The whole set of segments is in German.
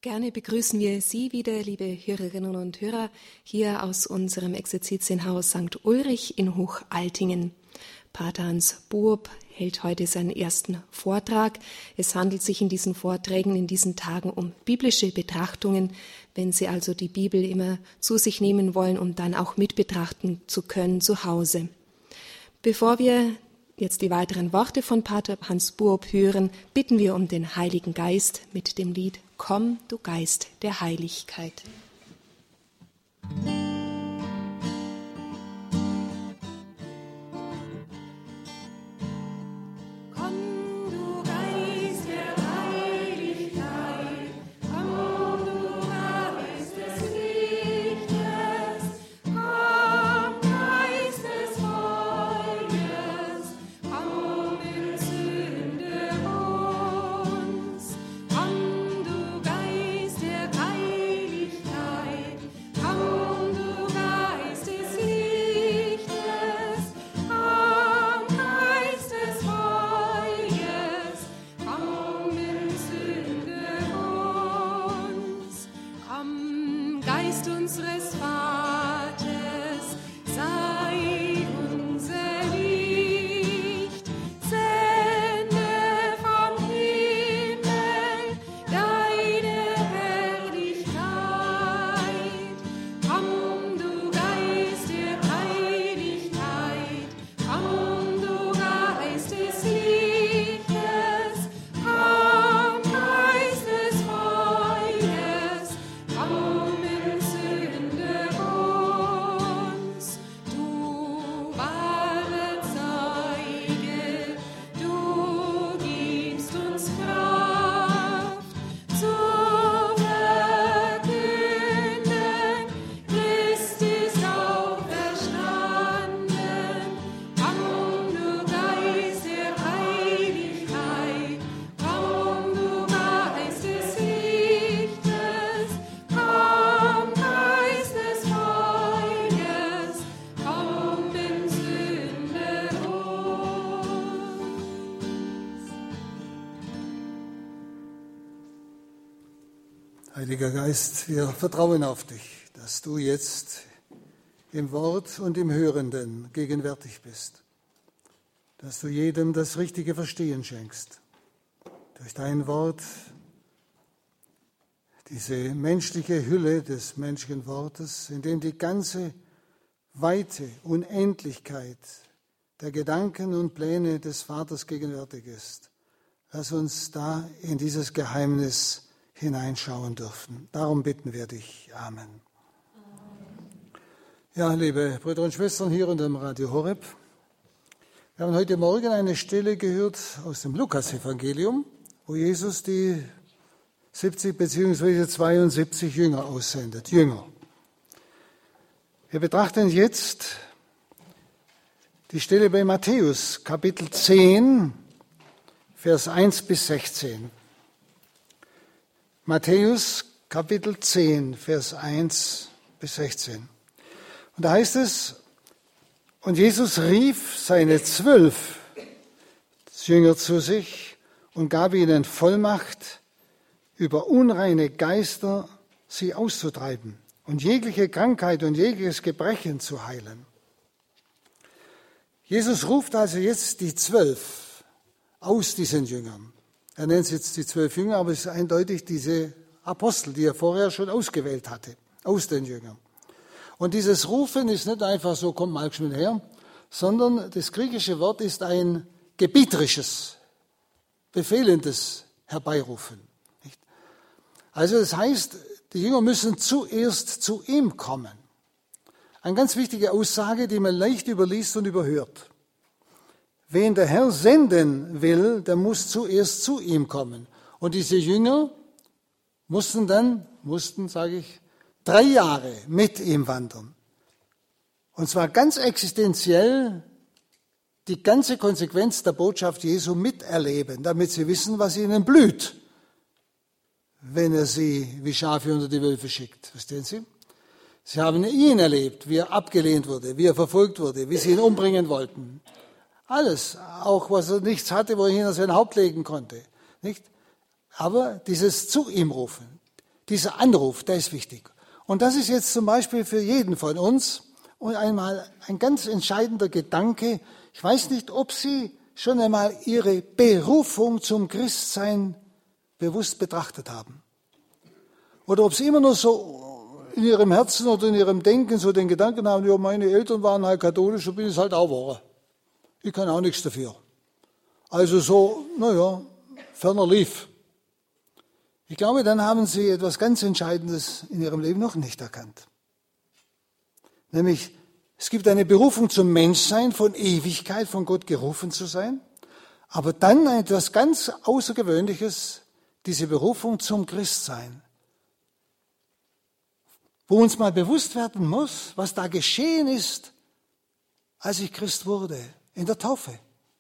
Gerne begrüßen wir Sie wieder, liebe Hörerinnen und Hörer, hier aus unserem Exerzitienhaus St. Ulrich in Hochaltingen. Pater Hans Buob hält heute seinen ersten Vortrag. Es handelt sich in diesen Vorträgen in diesen Tagen um biblische Betrachtungen, wenn Sie also die Bibel immer zu sich nehmen wollen, um dann auch mit betrachten zu können zu Hause. Bevor wir jetzt die weiteren Worte von Pater Hans Buob hören, bitten wir um den Heiligen Geist mit dem Lied Komm, du Geist der Heiligkeit. Heiliger Geist, wir vertrauen auf dich, dass du jetzt im Wort und im Hörenden gegenwärtig bist, dass du jedem das richtige Verstehen schenkst. Durch dein Wort, diese menschliche Hülle des menschlichen Wortes, in dem die ganze Weite, Unendlichkeit der Gedanken und Pläne des Vaters gegenwärtig ist. Lass uns da in dieses Geheimnis hineinschauen dürfen. Darum bitten wir dich. Amen. Ja, liebe Brüder und Schwestern hier und am Radio Horeb, wir haben heute Morgen eine Stelle gehört aus dem Lukas-Evangelium, wo Jesus die 70 bzw. 72 Jünger aussendet. Jünger. Wir betrachten jetzt die Stelle bei Matthäus, Kapitel 10, Vers 1 bis 16. Matthäus, Kapitel 10, Vers 1 bis 16. Und da heißt es, und Jesus rief seine 12 Jünger zu sich und gab ihnen Vollmacht, über unreine Geister sie auszutreiben und jegliche Krankheit und jegliches Gebrechen zu heilen. Jesus ruft also jetzt die 12 aus diesen Jüngern. Er nennt jetzt die 12 Jünger, aber es ist eindeutig diese Apostel, die er vorher schon ausgewählt hatte, aus den Jüngern. Und dieses Rufen ist nicht einfach so, komm mal schnell her, sondern das griechische Wort ist ein gebieterisches, befehlendes Herbeirufen. Also das heißt, die Jünger müssen zuerst zu ihm kommen. Eine ganz wichtige Aussage, die man leicht überliest und überhört. Wen der Herr senden will, der muss zuerst zu ihm kommen. Und diese Jünger mussten, 3 Jahre mit ihm wandern. Und zwar ganz existenziell die ganze Konsequenz der Botschaft Jesu miterleben, damit sie wissen, was ihnen blüht, wenn er sie wie Schafe unter die Wölfe schickt. Verstehen Sie? Sie haben ihn erlebt, wie er abgelehnt wurde, wie er verfolgt wurde, wie sie ihn umbringen wollten. Alles, auch was er nichts hatte, wo er hin sein Haupt legen konnte. Nicht? Aber dieses zu ihm rufen, Dieser Anruf, der ist wichtig. Und das ist jetzt zum Beispiel für jeden von uns und einmal ein ganz entscheidender Gedanke. Ich weiß nicht, ob Sie schon einmal Ihre Berufung zum Christsein bewusst betrachtet haben. Oder ob Sie immer nur so in Ihrem Herzen oder in Ihrem Denken so den Gedanken haben, ja, meine Eltern waren halt katholisch, so bin ich halt auch geworden. Ich kann auch nichts dafür. Also so, ferner lief. Ich glaube, dann haben Sie etwas ganz Entscheidendes in Ihrem Leben noch nicht erkannt. Nämlich, es gibt eine Berufung zum Menschsein, von Ewigkeit, von Gott gerufen zu sein. Aber dann etwas ganz Außergewöhnliches, diese Berufung zum Christsein. Wo uns mal bewusst werden muss, was da geschehen ist, als ich Christ wurde, in der Taufe.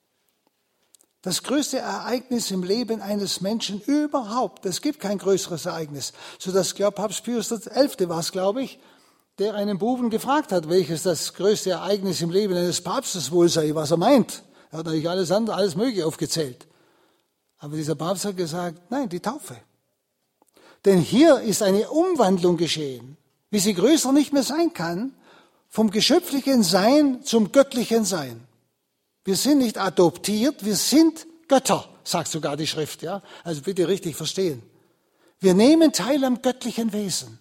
Das größte Ereignis im Leben eines Menschen überhaupt. Es gibt kein größeres Ereignis. Sodass Papst Pius XI. War es, glaube ich, der einen Buben gefragt hat, welches das größte Ereignis im Leben eines Papstes wohl sei, was er meint. Er hat natürlich alles Mögliche aufgezählt. Aber dieser Papst hat gesagt, nein, die Taufe. Denn hier ist eine Umwandlung geschehen, wie sie größer nicht mehr sein kann, vom geschöpflichen Sein zum göttlichen Sein. Wir sind nicht adoptiert, wir sind Götter, sagt sogar die Schrift. Ja? Also bitte richtig verstehen. Wir nehmen teil am göttlichen Wesen.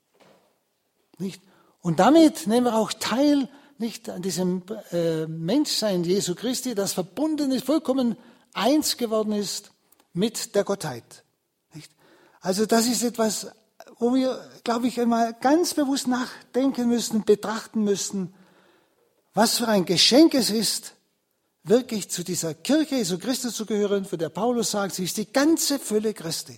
Nicht? Und damit nehmen wir auch teil nicht an diesem Menschsein Jesu Christi, das verbunden ist, vollkommen eins geworden ist mit der Gottheit. Nicht? Also das ist etwas, wo wir, glaube ich, einmal ganz bewusst nachdenken müssen, betrachten müssen, was für ein Geschenk es ist, wirklich zu dieser Kirche Jesu Christi zu gehören, von der Paulus sagt, sie ist die ganze Fülle Christi.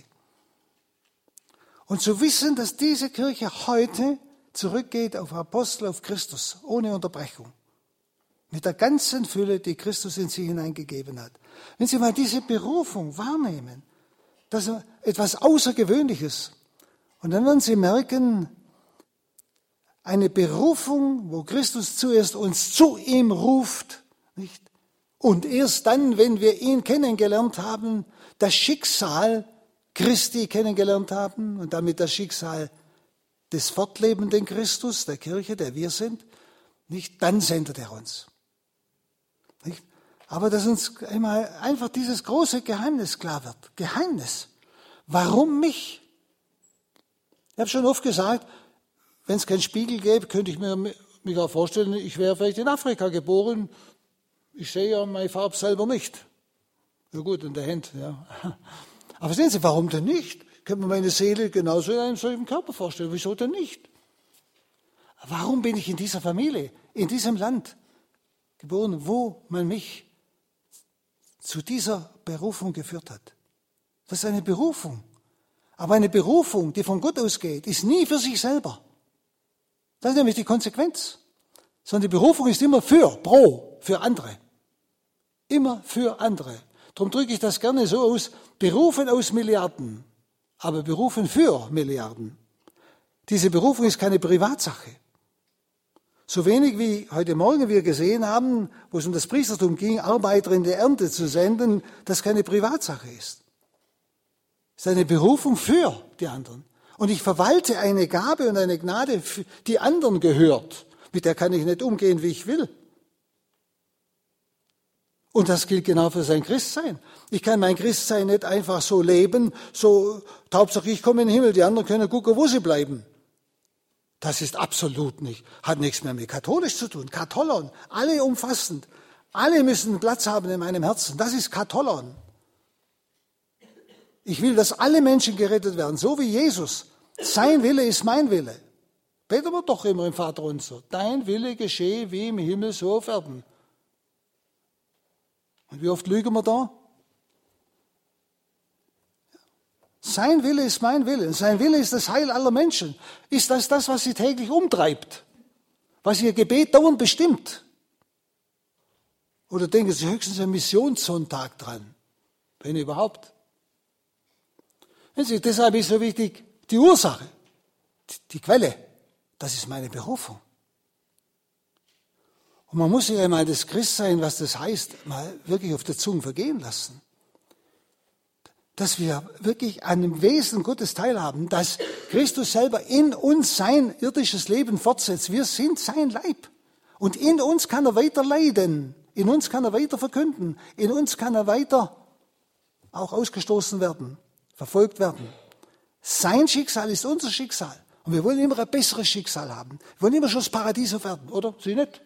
Und zu wissen, dass diese Kirche heute zurückgeht auf Apostel, auf Christus, ohne Unterbrechung. Mit der ganzen Fülle, die Christus in sie hineingegeben hat. Wenn Sie mal diese Berufung wahrnehmen, das ist etwas Außergewöhnliches. Und dann werden Sie merken, eine Berufung, wo Christus zuerst uns zu ihm ruft, nicht? Und erst dann, wenn wir ihn kennengelernt haben, das Schicksal Christi kennengelernt haben und damit das Schicksal des fortlebenden Christus, der Kirche, der wir sind, nicht, dann sendet er uns. Nicht? Aber dass uns einmal einfach dieses große Geheimnis klar wird. Geheimnis. Warum mich? Ich habe schon oft gesagt, wenn es keinen Spiegel gäbe, könnte ich mir mich auch vorstellen, ich wäre vielleicht in Afrika geboren. Ich sehe ja meine Farbe selber nicht. Ja gut, in der Hand, ja. Aber sehen Sie, warum denn nicht? Ich könnte mir meine Seele genauso in einem solchen Körper vorstellen. Wieso denn nicht? Warum bin ich in dieser Familie, in diesem Land geboren, wo man mich zu dieser Berufung geführt hat? Das ist eine Berufung. Aber eine Berufung, die von Gott ausgeht, ist nie für sich selber. Das ist nämlich die Konsequenz. Sondern die Berufung ist immer für andere. Immer für andere. Darum drücke ich das gerne so aus, berufen aus Milliarden, aber berufen für Milliarden. Diese Berufung ist keine Privatsache. So wenig wie heute Morgen wir gesehen haben, wo es um das Priestertum ging, Arbeiter in der Ernte zu senden, das keine Privatsache ist. Es ist eine Berufung für die anderen. Und ich verwalte eine Gabe und eine Gnade, die anderen gehört. Mit der kann ich nicht umgehen, wie ich will. Und das gilt genau für sein Christsein. Ich kann mein Christsein nicht einfach so leben, so, Hauptsache ich komme in den Himmel, die anderen können gucken, wo sie bleiben. Das ist absolut nicht, hat nichts mehr mit katholisch zu tun. Katholon, alle umfassend. Alle müssen Platz haben in meinem Herzen. Das ist Katholon. Ich will, dass alle Menschen gerettet werden, so wie Jesus. Sein Wille ist mein Wille. Beten wir doch immer im Vaterunser. Dein Wille geschehe wie im Himmel, so auf Erden. Und wie oft lügen wir da? Sein Wille ist mein Wille. Sein Wille ist das Heil aller Menschen. Ist das, was sie täglich umtreibt? Was ihr Gebet dauernd bestimmt? Oder denken Sie höchstens am Missionssonntag dran? Wenn überhaupt. Deshalb ist so wichtig die Ursache, die Quelle. Das ist meine Berufung. Und man muss sich einmal das Christsein, was das heißt, mal wirklich auf der Zunge vergehen lassen. dass wir wirklich an dem Wesen Gottes teilhaben, dass Christus selber in uns sein irdisches Leben fortsetzt. Wir sind sein Leib. Und in uns kann er weiter leiden. In uns kann er weiter verkünden. In uns kann er weiter auch ausgestoßen werden, verfolgt werden. Sein Schicksal ist unser Schicksal. Und wir wollen immer ein besseres Schicksal haben. Wir wollen immer schon das Paradies werden, oder? Sie nicht?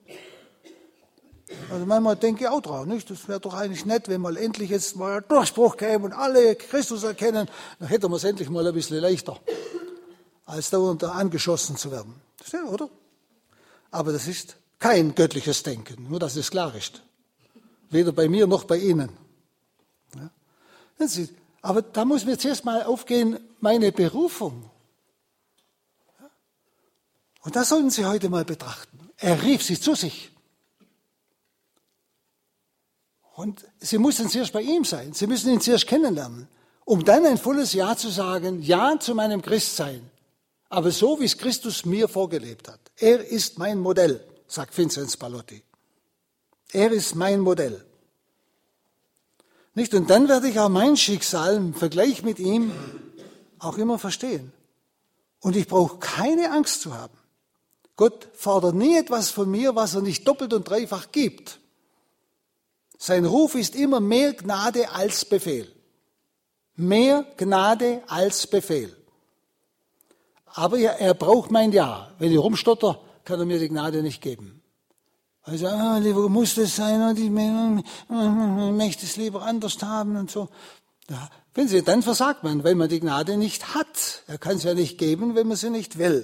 Also manchmal denke ich auch dran, nicht? Das wäre doch eigentlich nett, wenn mal endlich jetzt mal ein Durchbruch käme und alle Christus erkennen, dann hätten wir es endlich mal ein bisschen leichter, als darunter angeschossen zu werden. Verstehen, oder? Aber das ist kein göttliches Denken, nur dass es klar ist. Weder bei mir noch bei Ihnen. Ja? Aber da muss mir zuerst mal aufgehen, meine Berufung. Ja? Und das sollten Sie heute mal betrachten. Er rief sie zu sich. Und Sie müssen zuerst bei ihm sein. Sie müssen ihn zuerst kennenlernen, um dann ein volles Ja zu sagen, Ja zu meinem Christsein. Aber so, wie es Christus mir vorgelebt hat. Er ist mein Modell, sagt Vinzenz Pallotti. Er ist mein Modell. Nicht? Und dann werde ich auch mein Schicksal im Vergleich mit ihm auch immer verstehen. Und ich brauche keine Angst zu haben. Gott fordert nie etwas von mir, was er nicht doppelt und dreifach gibt. Sein Ruf ist immer mehr Gnade als Befehl. Mehr Gnade als Befehl. Aber er braucht mein Ja. Wenn ich rumstotter, kann er mir die Gnade nicht geben. Also, lieber muss das sein und ich möchte es lieber anders haben und so. Ja, wenn Sie, dann versagt man, weil man die Gnade nicht hat. Er kann es ja nicht geben, wenn man sie nicht will.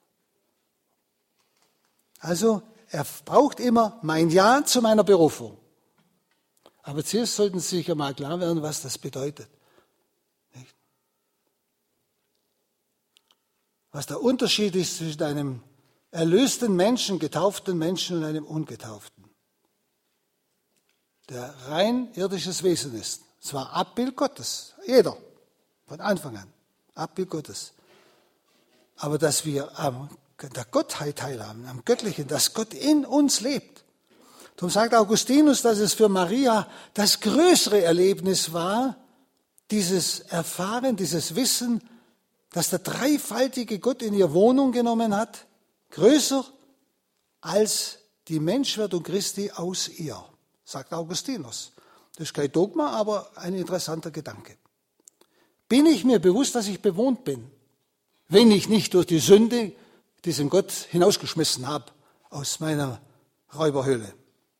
Also, er braucht immer mein Ja zu meiner Berufung. Aber zuerst sollten Sie sich ja mal klar werden, was das bedeutet. Nicht? Was der Unterschied ist zwischen einem erlösten Menschen, getauften Menschen und einem Ungetauften. Der rein irdisches Wesen ist. Zwar Abbild Gottes, jeder, von Anfang an, Abbild Gottes. Aber dass wir an der Gottheit teilhaben, am Göttlichen, dass Gott in uns lebt. Darum sagt Augustinus, dass es für Maria das größere Erlebnis war, dieses Erfahren, dieses Wissen, dass der dreifaltige Gott in ihr Wohnung genommen hat, größer als die Menschwerdung Christi aus ihr, sagt Augustinus. Das ist kein Dogma, aber ein interessanter Gedanke. Bin ich mir bewusst, dass ich bewohnt bin, wenn ich nicht durch die Sünde diesen Gott hinausgeschmissen habe aus meiner Räuberhöhle?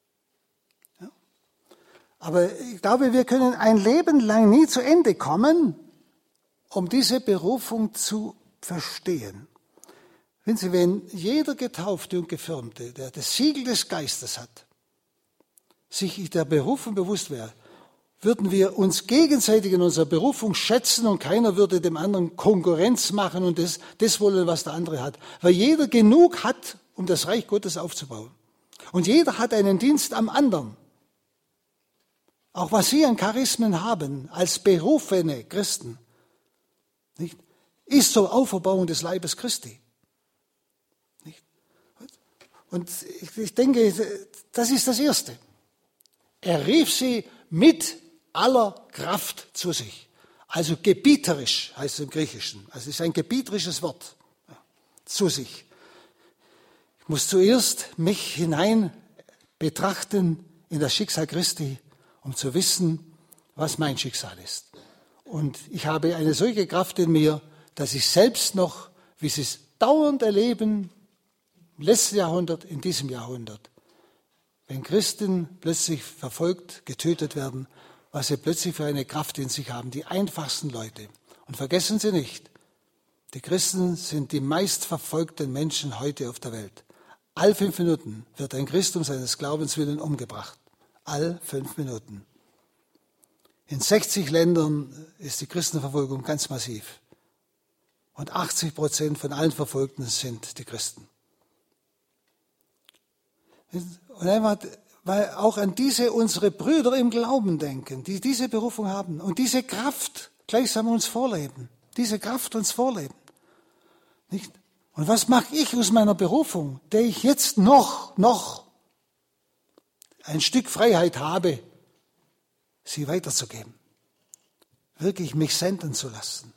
Aber ich glaube, wir können ein Leben lang nie zu Ende kommen, um diese Berufung zu verstehen. Wenn Sie, wenn jeder Getaufte und Gefirmte, der das Siegel des Geistes hat, sich der Berufung bewusst wäre, würden wir uns gegenseitig in unserer Berufung schätzen und keiner würde dem anderen Konkurrenz machen und das wollen, was der andere hat. Weil jeder genug hat, um das Reich Gottes aufzubauen. Und jeder hat einen Dienst am anderen. Auch was Sie an Charismen haben, als berufene Christen, nicht, ist zur Auferbauung des Leibes Christi. Nicht? Und ich denke, das ist das Erste. Er rief sie mit aller Kraft zu sich. Also gebieterisch heißt es im Griechischen. Also es ist ein gebieterisches Wort. Zu sich. Ich muss zuerst mich hinein betrachten in das Schicksal Christi, um zu wissen, was mein Schicksal ist. Und ich habe eine solche Kraft in mir, dass ich selbst noch, wie Sie es dauernd erleben, im letzten Jahrhundert, in diesem Jahrhundert, wenn Christen plötzlich verfolgt, getötet werden, was sie plötzlich für eine Kraft in sich haben, die einfachsten Leute. Und vergessen Sie nicht, die Christen sind die meistverfolgten Menschen heute auf der Welt. All 5 Minuten wird ein Christ um seines Glaubens willen umgebracht. All 5 Minuten. In 60 Ländern ist die Christenverfolgung ganz massiv. Und 80% von allen Verfolgten sind die Christen. Und einfach, weil auch an diese unsere Brüder im Glauben denken, die diese Berufung haben und diese Kraft gleichsam uns vorleben. Diese Kraft uns vorleben. Nicht? Und was mache ich aus meiner Berufung, der ich jetzt noch ein Stück Freiheit habe, sie weiterzugeben? wirklich mich senden zu lassen.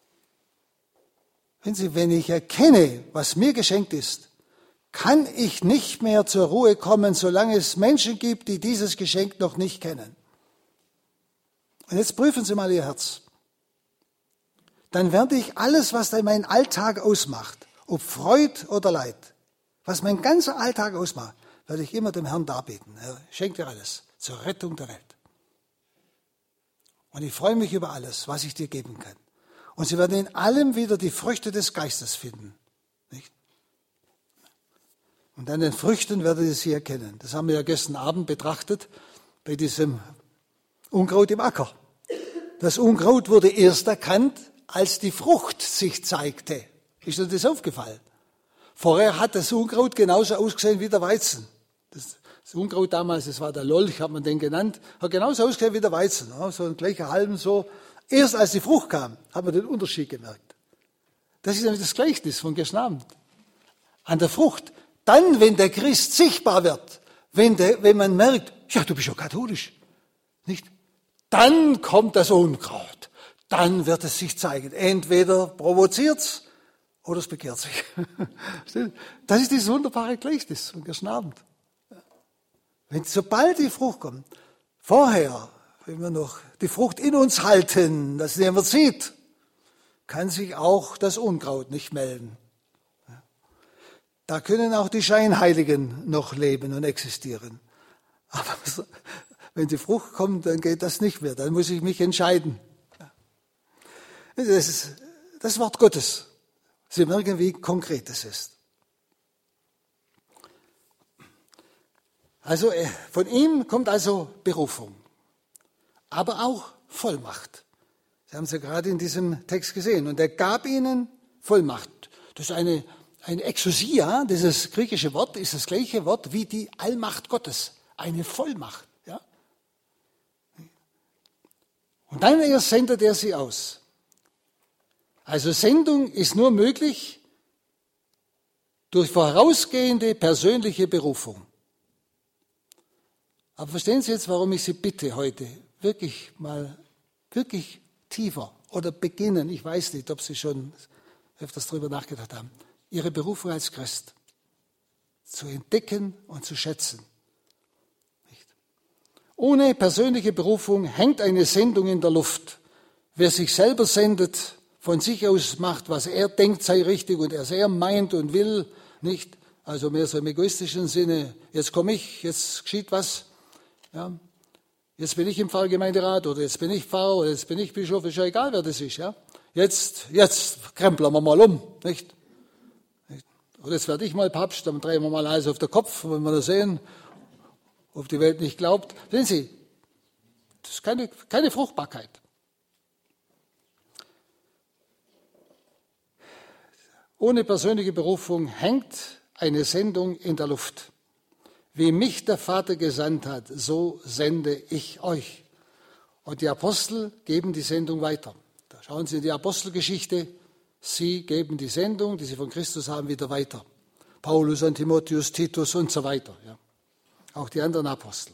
Wenn ich erkenne, was mir geschenkt ist, kann ich nicht mehr zur Ruhe kommen, solange es Menschen gibt, die dieses Geschenk noch nicht kennen. Und jetzt prüfen Sie mal Ihr Herz. Dann werde ich alles, was da meinen Alltag ausmacht, ob Freud oder Leid, was mein ganzer Alltag ausmacht, werde ich immer dem Herrn darbieten. Er schenkt dir alles zur Rettung der Welt. Und ich freue mich über alles, was ich dir geben kann. Und Sie werden in allem wieder die Früchte des Geistes finden. Nicht? Und an den Früchten werdet ihr sie erkennen. Das haben wir ja gestern Abend betrachtet bei diesem Unkraut im Acker. Das Unkraut wurde erst erkannt, als die Frucht sich zeigte. Ist dir das aufgefallen? Vorher hat das Unkraut genauso ausgesehen wie der Weizen. Das Unkraut damals, das war der Lolch, hat man den genannt, hat genauso ausgesehen wie der Weizen. So ein gleicher Halm so. Erst als die Frucht kam, hat man den Unterschied gemerkt. Das ist nämlich das Gleichnis von gestern Abend. An der Frucht. Dann, wenn der Christ sichtbar wird, wenn man merkt, ja, du bist ja katholisch, nicht? Dann kommt das Unkraut. Dann wird es sich zeigen. Entweder provoziert's oder es bekehrt sich. Das ist dieses wunderbare Gleichnis von gestern Abend. Sobald die Frucht kommt, vorher, wenn wir noch die Frucht in uns halten, das niemand sieht, kann sich auch das Unkraut nicht melden. Da können auch die Scheinheiligen noch leben und existieren. Aber wenn die Frucht kommt, dann geht das nicht mehr. Dann muss ich mich entscheiden. Das ist das Wort Gottes. Sie merken, wie konkret es ist. Also von ihm kommt also Berufung, aber auch Vollmacht. Sie haben es ja gerade in diesem Text gesehen. Und er gab ihnen Vollmacht. Das ist eine Exousia, dieses griechische Wort, ist das gleiche Wort wie die Allmacht Gottes. Eine Vollmacht. Ja? Und dann erst sendet er sie aus. Also Sendung ist nur möglich durch vorausgehende persönliche Berufung. Aber verstehen Sie jetzt, warum ich Sie bitte heute wirklich tiefer oder beginnen, ich weiß nicht, ob Sie schon öfters darüber nachgedacht haben, Ihre Berufung als Christ zu entdecken und zu schätzen. Nicht? Ohne persönliche Berufung hängt eine Sendung in der Luft. Wer sich selber sendet, von sich aus macht, was er denkt sei richtig und er meint und will, nicht, also mehr so im egoistischen Sinne, jetzt komme ich, jetzt geschieht was, ja, jetzt bin ich im Pfarrgemeinderat oder jetzt bin ich Pfarrer oder jetzt bin ich Bischof, ist ja egal, wer das ist, ja. Jetzt krempeln wir mal um, nicht? Oder jetzt werde ich mal Papst, dann drehen wir mal alles auf den Kopf, wenn wir das sehen, ob die Welt nicht glaubt. Sehen Sie, das ist keine Fruchtbarkeit. Ohne persönliche Berufung hängt eine Sendung in der Luft. Wie mich der Vater gesandt hat, so sende ich euch. Und die Apostel geben die Sendung weiter. Da schauen Sie in die Apostelgeschichte. Sie geben die Sendung, die sie von Christus haben, wieder weiter. Paulus an Timotheus, Titus und so weiter. Ja. Auch die anderen Apostel.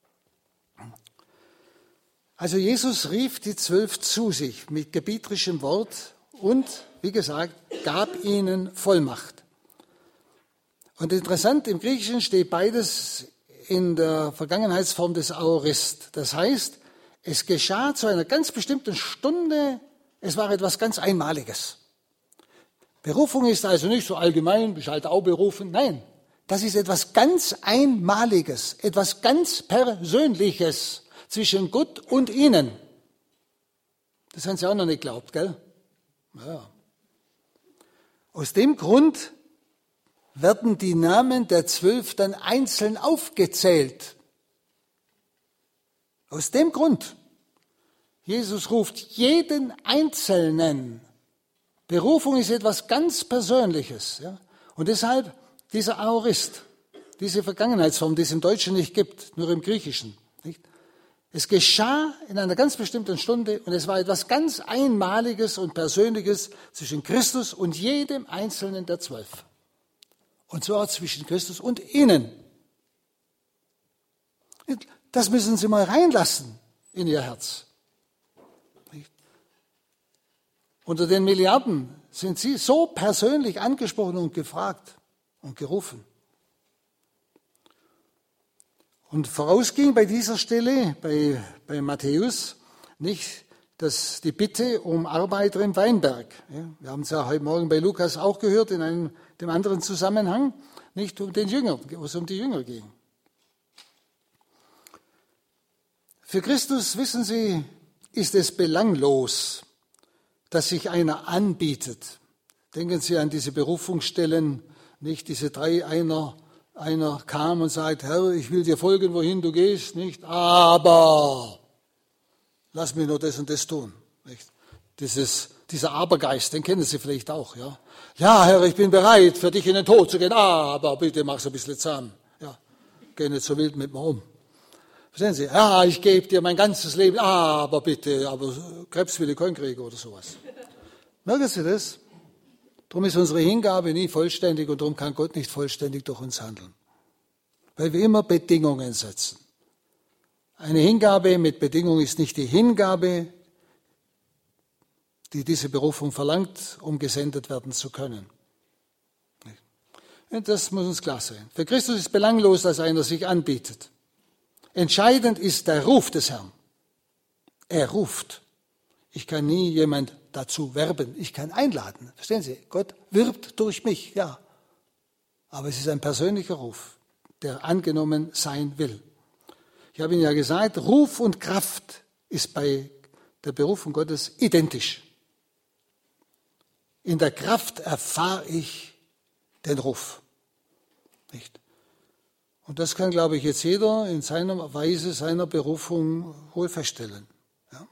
Also Jesus rief die 12 zu sich mit gebieterischem Wort und, wie gesagt, gab ihnen Vollmacht. Und interessant, im Griechischen steht beides in der Vergangenheitsform des Aorist. Das heißt, es geschah zu einer ganz bestimmten Stunde, es war etwas ganz Einmaliges. Berufung ist also nicht so allgemein, bist halt auch berufen. Nein, das ist etwas ganz Einmaliges, etwas ganz Persönliches zwischen Gott und ihnen. Das haben Sie auch noch nicht geglaubt, gell? Ja. Aus dem Grund werden die Namen der 12 dann einzeln aufgezählt. Aus dem Grund. Jesus ruft jeden Einzelnen. Berufung ist etwas ganz Persönliches. Ja? Und deshalb dieser Aorist, diese Vergangenheitsform, die es im Deutschen nicht gibt, nur im Griechischen. Nicht? Es geschah in einer ganz bestimmten Stunde und es war etwas ganz Einmaliges und Persönliches zwischen Christus und jedem Einzelnen der 12. Und zwar zwischen Christus und ihnen. Das müssen Sie mal reinlassen in Ihr Herz. Unter den Milliarden sind Sie so persönlich angesprochen und gefragt und gerufen. Und vorausging bei dieser Stelle, bei Matthäus, nicht die Bitte um Arbeiter im Weinberg. Ja, wir haben es ja heute Morgen bei Lukas auch gehört, in dem anderen Zusammenhang, nicht um den Jüngern, wo es um die Jünger ging. Für Christus, wissen Sie, ist es belanglos, dass sich einer anbietet. Denken Sie an diese Berufungsstellen, nicht diese drei, einer kam und sagt, Herr, ich will dir folgen, wohin du gehst, nicht, aber lass mir nur das und das tun. Nicht? Dieser Abergeist, den kennen Sie vielleicht auch. Ja? Ja, Herr, ich bin bereit, für dich in den Tod zu gehen, aber bitte mach's ein bisschen zahm. Ja, geh nicht so wild mit mir um. Verstehen Sie? Ja, ich gebe dir mein ganzes Leben, aber bitte, aber Krebs will ich keinen kriegen oder sowas. Merken Sie das? Darum ist unsere Hingabe nie vollständig und darum kann Gott nicht vollständig durch uns handeln. Weil wir immer Bedingungen setzen. Eine Hingabe mit Bedingung ist nicht die Hingabe, die diese Berufung verlangt, um gesendet werden zu können. Und das muss uns klar sein. Für Christus ist belanglos, dass einer sich anbietet. Entscheidend ist der Ruf des Herrn. Er ruft. Ich kann nie jemand dazu werben. Ich kann einladen. Verstehen Sie? Gott wirbt durch mich, ja. Aber es ist ein persönlicher Ruf, der angenommen sein will. Ich habe Ihnen ja gesagt, Ruf und Kraft ist bei der Berufung Gottes identisch. In der Kraft erfahre ich den Ruf. Nicht? Und das kann, glaube ich, jetzt jeder in seiner Weise, seiner Berufung wohl feststellen. Ja?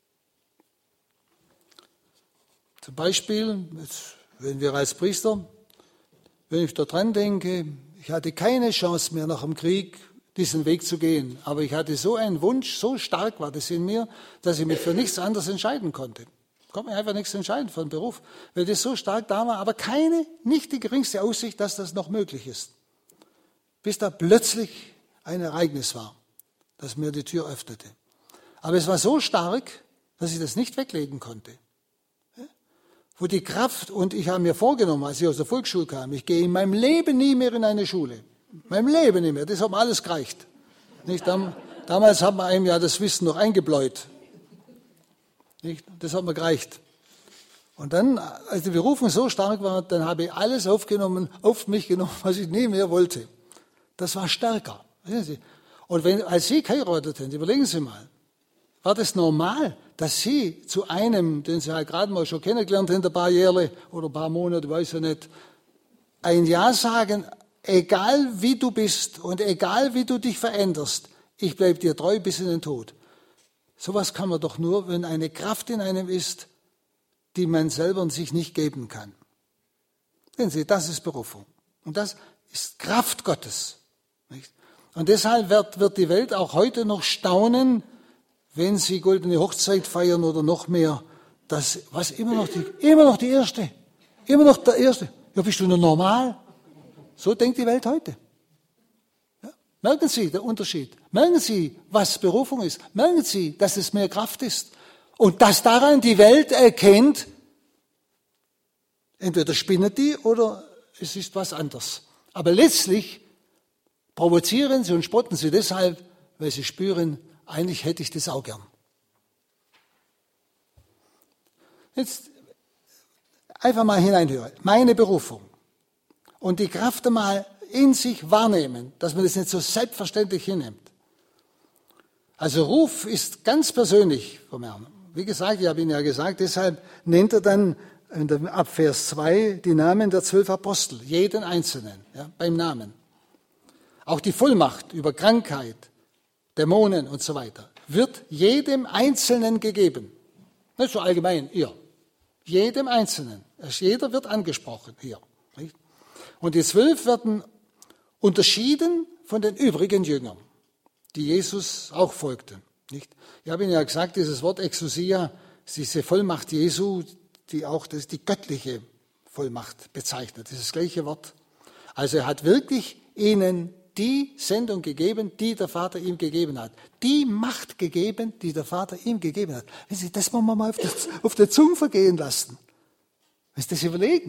Zum Beispiel, wenn wir als Priester, wenn ich daran denke, ich hatte keine Chance mehr nach dem Krieg, diesen Weg zu gehen. Aber ich hatte so einen Wunsch, so stark war das in mir, dass ich mich für nichts anderes entscheiden konnte. Ich konnte mich einfach nichts entscheiden für einen Beruf, weil das so stark da war, aber nicht die geringste Aussicht, dass das noch möglich ist. Bis da plötzlich ein Ereignis war, das mir die Tür öffnete. Aber es war so stark, dass ich das nicht weglegen konnte. Wo die Kraft, und ich habe mir vorgenommen, als ich aus der Volksschule kam, ich gehe in meinem Leben nie mehr in eine Schule. In meinem Leben nicht mehr. Das hat mir alles gereicht. Nicht? Damals hat man einem ja das Wissen noch eingebläut. Nicht? Das hat mir gereicht. Und dann, als die Berufung so stark war, dann habe ich alles auf mich genommen, was ich nie mehr wollte. Das war stärker. Und als Sie heirateten, überlegen Sie mal, war das normal, dass Sie zu einem, den Sie halt gerade mal schon kennengelernt haben, ein paar Jahre oder ein paar Monate, weiß ich nicht, ein Ja sagen, egal wie du bist und egal wie du dich veränderst, ich bleibe dir treu bis in den Tod. Sowas kann man doch nur, wenn eine Kraft in einem ist, die man selber sich nicht geben kann. Sehen Sie, das ist Berufung. Und das ist Kraft Gottes. Nicht? Und deshalb wird die Welt auch heute noch staunen, wenn sie goldene Hochzeit feiern oder noch mehr, immer noch die Erste. Immer noch der Erste. Ja, bist du nur normal? So denkt die Welt heute. Ja? Merken Sie den Unterschied? Merken Sie, was Berufung ist? Merken Sie, dass es mehr Kraft ist? Und dass daran die Welt erkennt, entweder spinnet die oder es ist was anderes. Aber letztlich provozieren sie und spotten sie deshalb, weil sie spüren, eigentlich hätte ich das auch gern. Jetzt einfach mal hineinhören. Meine Berufung. Und die Kraft einmal in sich wahrnehmen, dass man das nicht so selbstverständlich hinnimmt. Also Ruf ist ganz persönlich vom Herrn. Wie gesagt, ich habe Ihnen ja gesagt, deshalb nennt er dann ab Vers 2 die Namen der 12 Apostel, jeden Einzelnen, ja, beim Namen. Auch die Vollmacht über Krankheit, Dämonen und so weiter wird jedem Einzelnen gegeben. Nicht so allgemein, ihr. Jedem Einzelnen. Jeder wird angesprochen hier. Nicht? Und die 12 werden unterschieden von den übrigen Jüngern, die Jesus auch folgten. Nicht? Ich habe Ihnen ja gesagt, dieses Wort Exousia, diese Vollmacht Jesu, die auch die göttliche Vollmacht bezeichnet. Das ist das gleiche Wort. Also er hat wirklich ihnen die Sendung gegeben, die der Vater ihm gegeben hat. Die Macht gegeben, die der Vater ihm gegeben hat. Wenn Sie das mal auf der Zunge vergehen lassen. Wenn Sie das überlegen.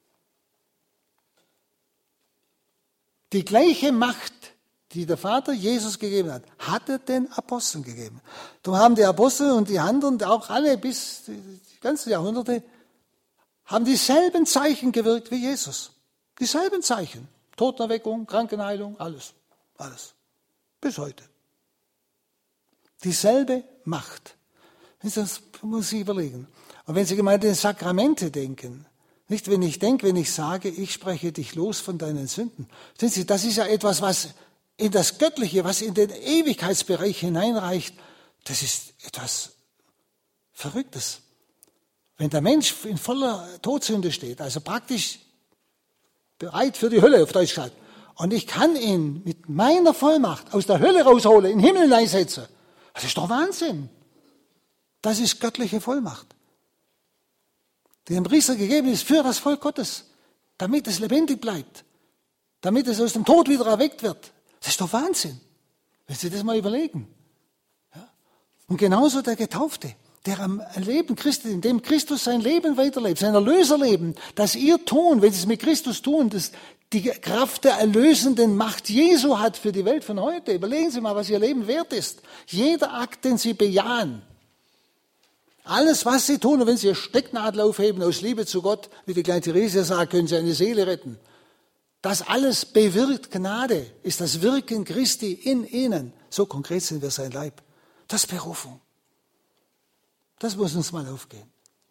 Die gleiche Macht, die der Vater Jesus gegeben hat, hat er den Aposteln gegeben. Darum haben die Apostel und die anderen, auch alle bis die ganzen Jahrhunderte, haben dieselben Zeichen gewirkt wie Jesus. Dieselben Zeichen. Totenerweckung, Krankenheilung, alles. Bis heute. Dieselbe Macht. Das muss ich überlegen. Und wenn Sie gemeint an Sakramente denken, nicht wenn ich sage, ich spreche dich los von deinen Sünden. Sehen Sie, das ist ja etwas, was in das Göttliche, was in den Ewigkeitsbereich hineinreicht, das ist etwas Verrücktes. Wenn der Mensch in voller Todsünde steht, also praktisch bereit für die Hölle, auf Deutsch gesagt, und ich kann ihn mit meiner Vollmacht aus der Hölle rausholen, in den Himmel hineinsetzen, das ist doch Wahnsinn. Das ist göttliche Vollmacht, die dem Priester gegeben ist für das Volk Gottes, damit es lebendig bleibt, damit es aus dem Tod wieder erweckt wird. Das ist doch Wahnsinn, wenn Sie das mal überlegen. Ja? Und genauso der Getaufte, der am Leben Christi, in dem Christus sein Leben weiterlebt, sein Erlöserleben, das ihr tun, wenn Sie es mit Christus tun, das die Kraft der erlösenden Macht Jesu hat für die Welt von heute. Überlegen Sie mal, was Ihr Leben wert ist. Jeder Akt, den Sie bejahen, alles, was Sie tun, und wenn Sie Ihr Stecknadel aufheben aus Liebe zu Gott, wie die kleine Theresia sagt, können Sie eine Seele retten. Das alles bewirkt Gnade, ist das Wirken Christi in Ihnen. So konkret sind wir sein Leib. Das ist Berufung. Das muss uns mal aufgehen.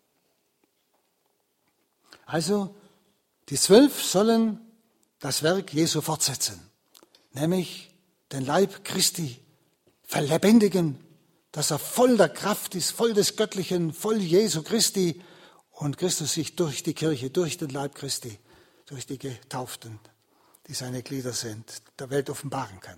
Also, die 12 sollen das Werk Jesu fortsetzen, nämlich den Leib Christi verlebendigen, dass er voll der Kraft ist, voll des Göttlichen, voll Jesu Christi und Christus sich durch die Kirche, durch den Leib Christi, durch die Getauften, die seine Glieder sind, der Welt offenbaren kann.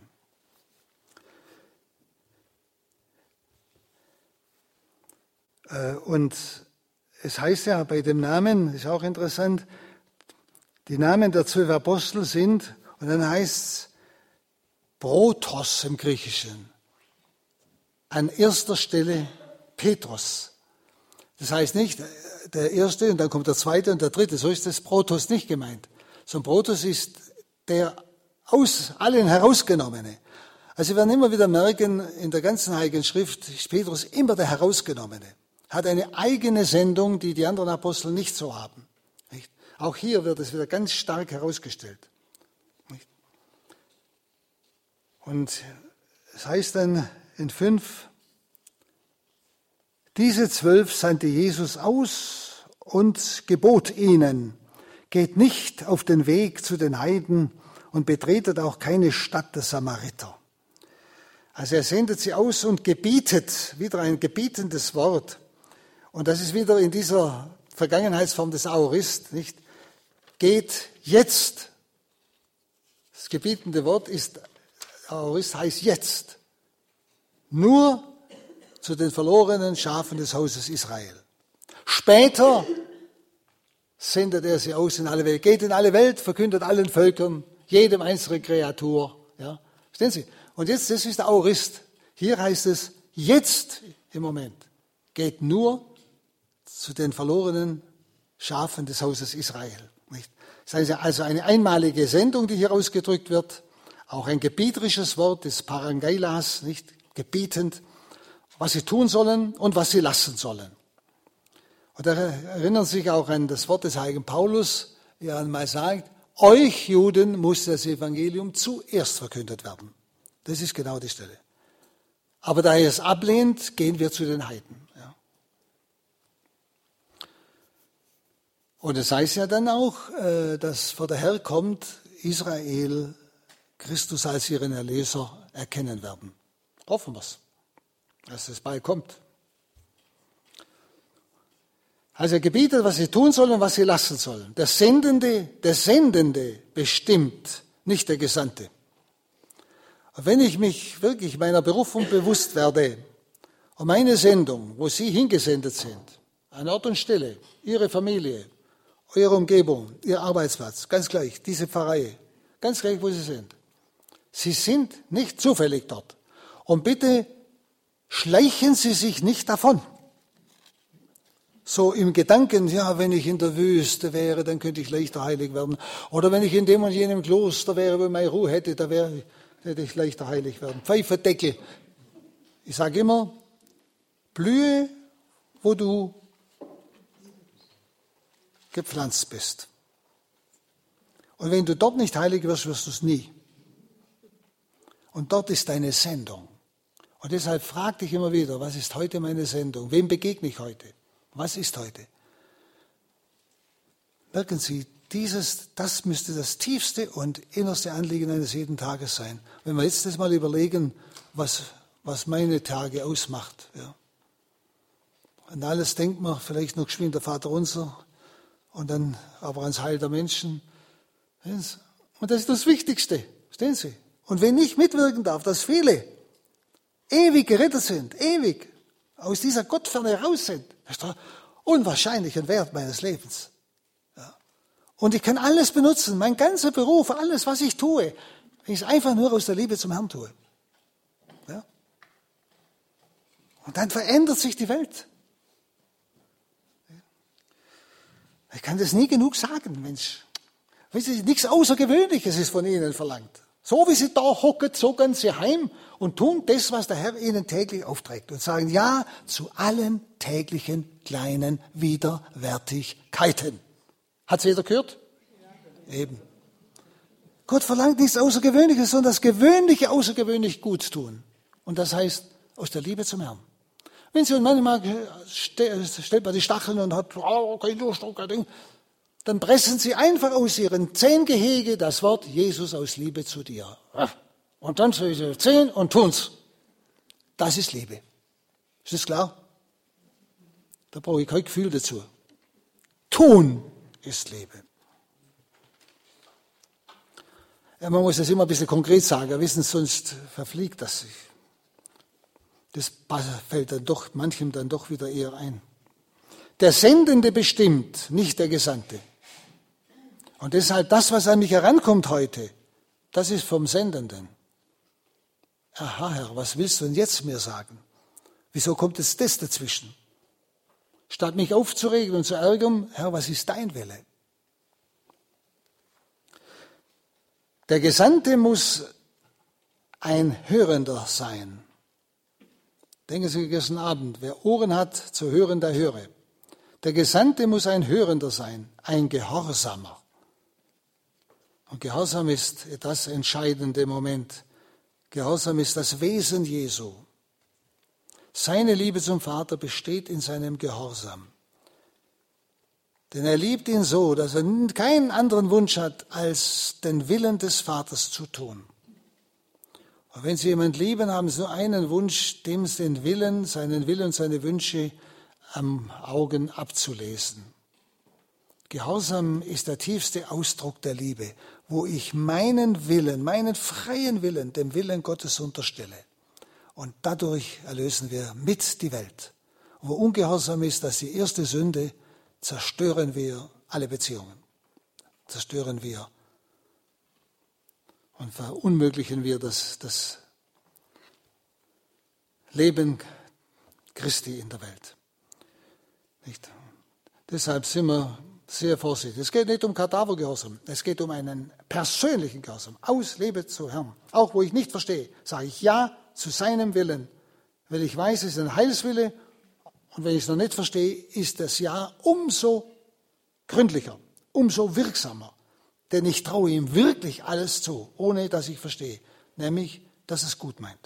Und es heißt ja bei dem Namen, ist auch interessant, die Namen der 12 Apostel sind, und dann heißt es Protos im Griechischen. An erster Stelle Petrus. Das heißt nicht der erste und dann kommt der zweite und der dritte. So ist das Protos nicht gemeint. Sondern Protos ist der aus allen Herausgenommene. Also wir werden immer wieder merken, in der ganzen Heiligen Schrift ist Petrus immer der Herausgenommene. Hat eine eigene Sendung, die die anderen Apostel nicht so haben. Nicht? Auch hier wird es wieder ganz stark herausgestellt. Nicht? Und es heißt dann in 5, diese 12 sandte Jesus aus und gebot ihnen, geht nicht auf den Weg zu den Heiden und betretet auch keine Stadt der Samariter. Also er sendet sie aus und gebietet, wieder ein gebietendes Wort. Und das ist wieder in dieser Vergangenheitsform des Aorist, nicht? Geht jetzt. Das gebietende Wort ist, Aorist heißt jetzt. Nur zu den verlorenen Schafen des Hauses Israel. Später sendet er sie aus in alle Welt. Geht in alle Welt, verkündet allen Völkern, jedem einzelnen Kreatur. Ja? Verstehen Sie? Und jetzt, das ist der Aorist. Hier heißt es, jetzt im Moment. Geht nur zu den verlorenen Schafen des Hauses Israel. Nicht? Das heißt also eine einmalige Sendung, die hier ausgedrückt wird. Auch ein gebieterisches Wort des Parangailas, nicht gebietend, was sie tun sollen und was sie lassen sollen. Und da erinnern Sie sich auch an das Wort des heiligen Paulus, wie er einmal sagt, euch Juden muss das Evangelium zuerst verkündet werden. Das ist genau die Stelle. Aber da er es ablehnt, gehen wir zu den Heiden. Ja. Und es heißt ja dann auch, dass vor der Herr kommt, Israel Christus als ihren Erlöser erkennen werden. Hoffen wir es, dass es bald kommt. Also er gebietet, was sie tun sollen und was sie lassen sollen. Der Sendende bestimmt, nicht der Gesandte. Und wenn ich mich wirklich meiner Berufung bewusst werde und meine Sendung, wo Sie hingesendet sind, an Ort und Stelle, Ihre Familie, Ihre Umgebung, Ihr Arbeitsplatz, ganz gleich, diese Pfarrei, ganz gleich, wo Sie sind. Sie sind nicht zufällig dort. Und bitte schleichen Sie sich nicht davon. So im Gedanken, ja, wenn ich in der Wüste wäre, dann könnte ich leichter heilig werden. Oder wenn ich in dem und jenem Kloster wäre, wo ich meine Ruhe hätte, da hätte ich leichter heilig werden. Pfeifendeckel. Ich sage immer, blühe, wo du gepflanzt bist. Und wenn du dort nicht heilig wirst, wirst du es nie. Und dort ist deine Sendung. Und deshalb frag dich immer wieder, was ist heute meine Sendung? Wem begegne ich heute? Was ist heute? Merken Sie, das müsste das tiefste und innerste Anliegen eines jeden Tages sein. Wenn wir jetzt das mal überlegen, was meine Tage ausmacht. Ja. An alles denkt man, vielleicht noch geschwind der Vater unser und dann aber ans Heil der Menschen. Und das ist das Wichtigste, verstehen Sie? Und wenn ich mitwirken darf, dass viele ewig gerettet sind, ewig aus dieser Gottferne raus sind, das ist der unwahrscheinliche Wert meines Lebens. Ja. Und ich kann alles benutzen, mein ganzer Beruf, alles, was ich tue, wenn ich es einfach nur aus der Liebe zum Herrn tue. Ja. Und dann verändert sich die Welt. Ich kann das nie genug sagen, Mensch. Wissen Sie, nichts Außergewöhnliches ist von Ihnen verlangt. So wie Sie da hocken, so gehen Sie heim und tun das, was der Herr Ihnen täglich aufträgt und sagen Ja zu allen täglichen kleinen Widerwärtigkeiten. Hat es jeder gehört? Ja. Eben. Gott verlangt nichts Außergewöhnliches, sondern das Gewöhnliche außergewöhnlich gut tun. Und das heißt, aus der Liebe zum Herrn. Wenn Sie manchmal stellt man die Stacheln und hat kein Lust, kein Ding, dann pressen Sie einfach aus Ihren Zehengehege das Wort Jesus aus Liebe zu dir. Und dann sagen Sie 10 und tun's. Das ist Liebe. Ist das klar? Da brauche ich kein Gefühl dazu. Tun ist Liebe. Ja, man muss das immer ein bisschen konkret sagen, wissen, sonst verfliegt das sich. Das fällt dann doch manchem dann doch wieder eher ein. Der Sendende bestimmt, nicht der Gesandte. Und deshalb das, was an mich herankommt heute, das ist vom Sendenden. Aha, Herr, was willst du denn jetzt mir sagen? Wieso kommt jetzt das dazwischen? Statt mich aufzuregen und zu ärgern, Herr, was ist dein Wille? Der Gesandte muss ein Hörender sein. Denken Sie gestern Abend, wer Ohren hat zu hören, der höre. Der Gesandte muss ein Hörender sein, ein Gehorsamer. Und Gehorsam ist das entscheidende Moment. Gehorsam ist das Wesen Jesu. Seine Liebe zum Vater besteht in seinem Gehorsam. Denn er liebt ihn so, dass er keinen anderen Wunsch hat, als den Willen des Vaters zu tun. Und wenn Sie jemanden lieben, haben Sie nur einen Wunsch, dem seinen Willen und seine Wünsche am Augen abzulesen. Gehorsam ist der tiefste Ausdruck der Liebe, wo ich meinen Willen, meinen freien Willen, dem Willen Gottes unterstelle. Und dadurch erlösen wir mit die Welt. Und wo Ungehorsam ist, das ist die erste Sünde, zerstören wir alle Beziehungen. Zerstören wir und verunmöglichen wir das Leben Christi in der Welt. Nicht? Deshalb sind wir sehr vorsichtig. Es geht nicht um Kadavergehorsam, es geht um einen persönlichen Gehorsam. Aus Liebe zu Herrn. Auch wo ich nicht verstehe, sage ich Ja zu seinem Willen, weil ich weiß, es ist ein Heilswille. Und wenn ich es noch nicht verstehe, ist das Ja umso gründlicher, umso wirksamer. Denn ich traue ihm wirklich alles zu, ohne dass ich verstehe. Nämlich, dass es gut meint.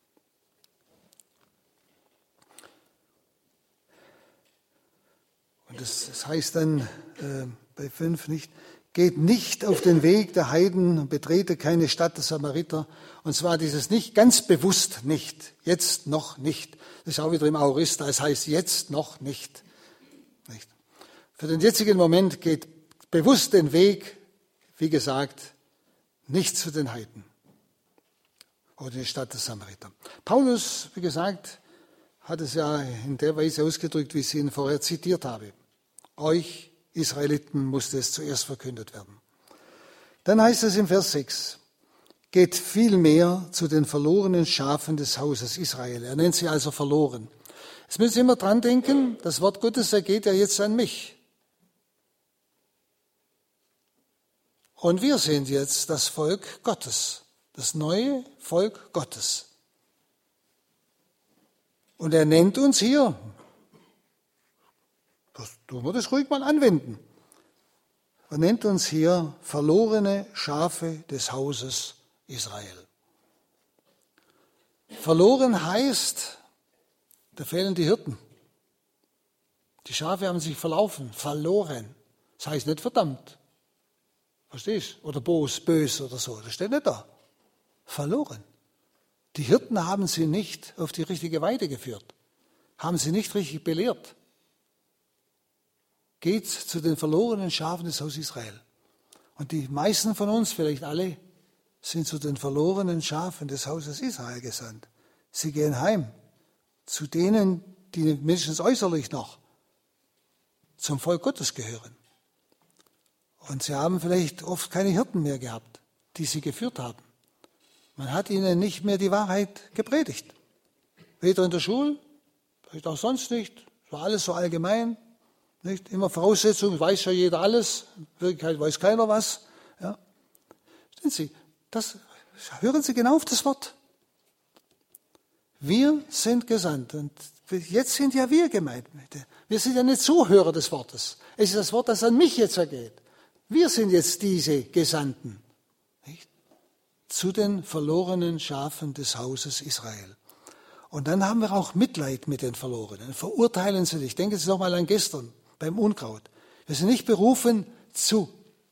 Und das heißt dann bei 5 nicht, geht nicht auf den Weg der Heiden und betrete keine Stadt der Samariter. Und zwar dieses nicht, ganz bewusst nicht, jetzt noch nicht. Das ist auch wieder im Aorista, es heißt jetzt noch nicht. Für den jetzigen Moment geht bewusst den Weg, wie gesagt, nicht zu den Heiden oder die Stadt der Samariter. Paulus, wie gesagt, hat es ja in der Weise ausgedrückt, wie ich ihn vorher zitiert habe. Euch Israeliten musste es zuerst verkündet werden. Dann heißt es im Vers 6, geht vielmehr zu den verlorenen Schafen des Hauses Israel. Er nennt sie also verloren. Jetzt müssen Sie immer dran denken, das Wort Gottes ergeht ja jetzt an mich. Und wir sind jetzt das Volk Gottes, das neue Volk Gottes. Und er nennt uns hier, das tun wir das ruhig mal anwenden, er nennt uns hier verlorene Schafe des Hauses Israel. Verloren heißt, da fehlen die Hirten. Die Schafe haben sich verlaufen, verloren. Das heißt nicht verdammt. Verstehst du? Oder bös oder so. Das steht nicht da. Verloren. Die Hirten haben sie nicht auf die richtige Weide geführt. Haben sie nicht richtig belehrt. Geht zu den verlorenen Schafen des Hauses Israel. Und die meisten von uns, vielleicht alle, sind zu den verlorenen Schafen des Hauses Israel gesandt. Sie gehen heim zu denen, die mindestens äußerlich noch zum Volk Gottes gehören. Und sie haben vielleicht oft keine Hirten mehr gehabt, die sie geführt haben. Man hat ihnen nicht mehr die Wahrheit gepredigt. Weder in der Schule, vielleicht auch sonst nicht. Es war alles so allgemein. Nicht? Immer Voraussetzung, weiß ja jeder alles. In Wirklichkeit weiß keiner was. Ja. Sehen Sie, hören Sie genau auf das Wort. Wir sind gesandt. Und jetzt sind ja wir gemeint. Wir sind ja nicht Zuhörer des Wortes. Es ist das Wort, das an mich jetzt ergeht. Wir sind jetzt diese Gesandten. Nicht? Zu den verlorenen Schafen des Hauses Israel. Und dann haben wir auch Mitleid mit den Verlorenen. Verurteilen Sie nicht. Denken Sie doch mal an gestern beim Unkraut. Wir sind nicht berufen zu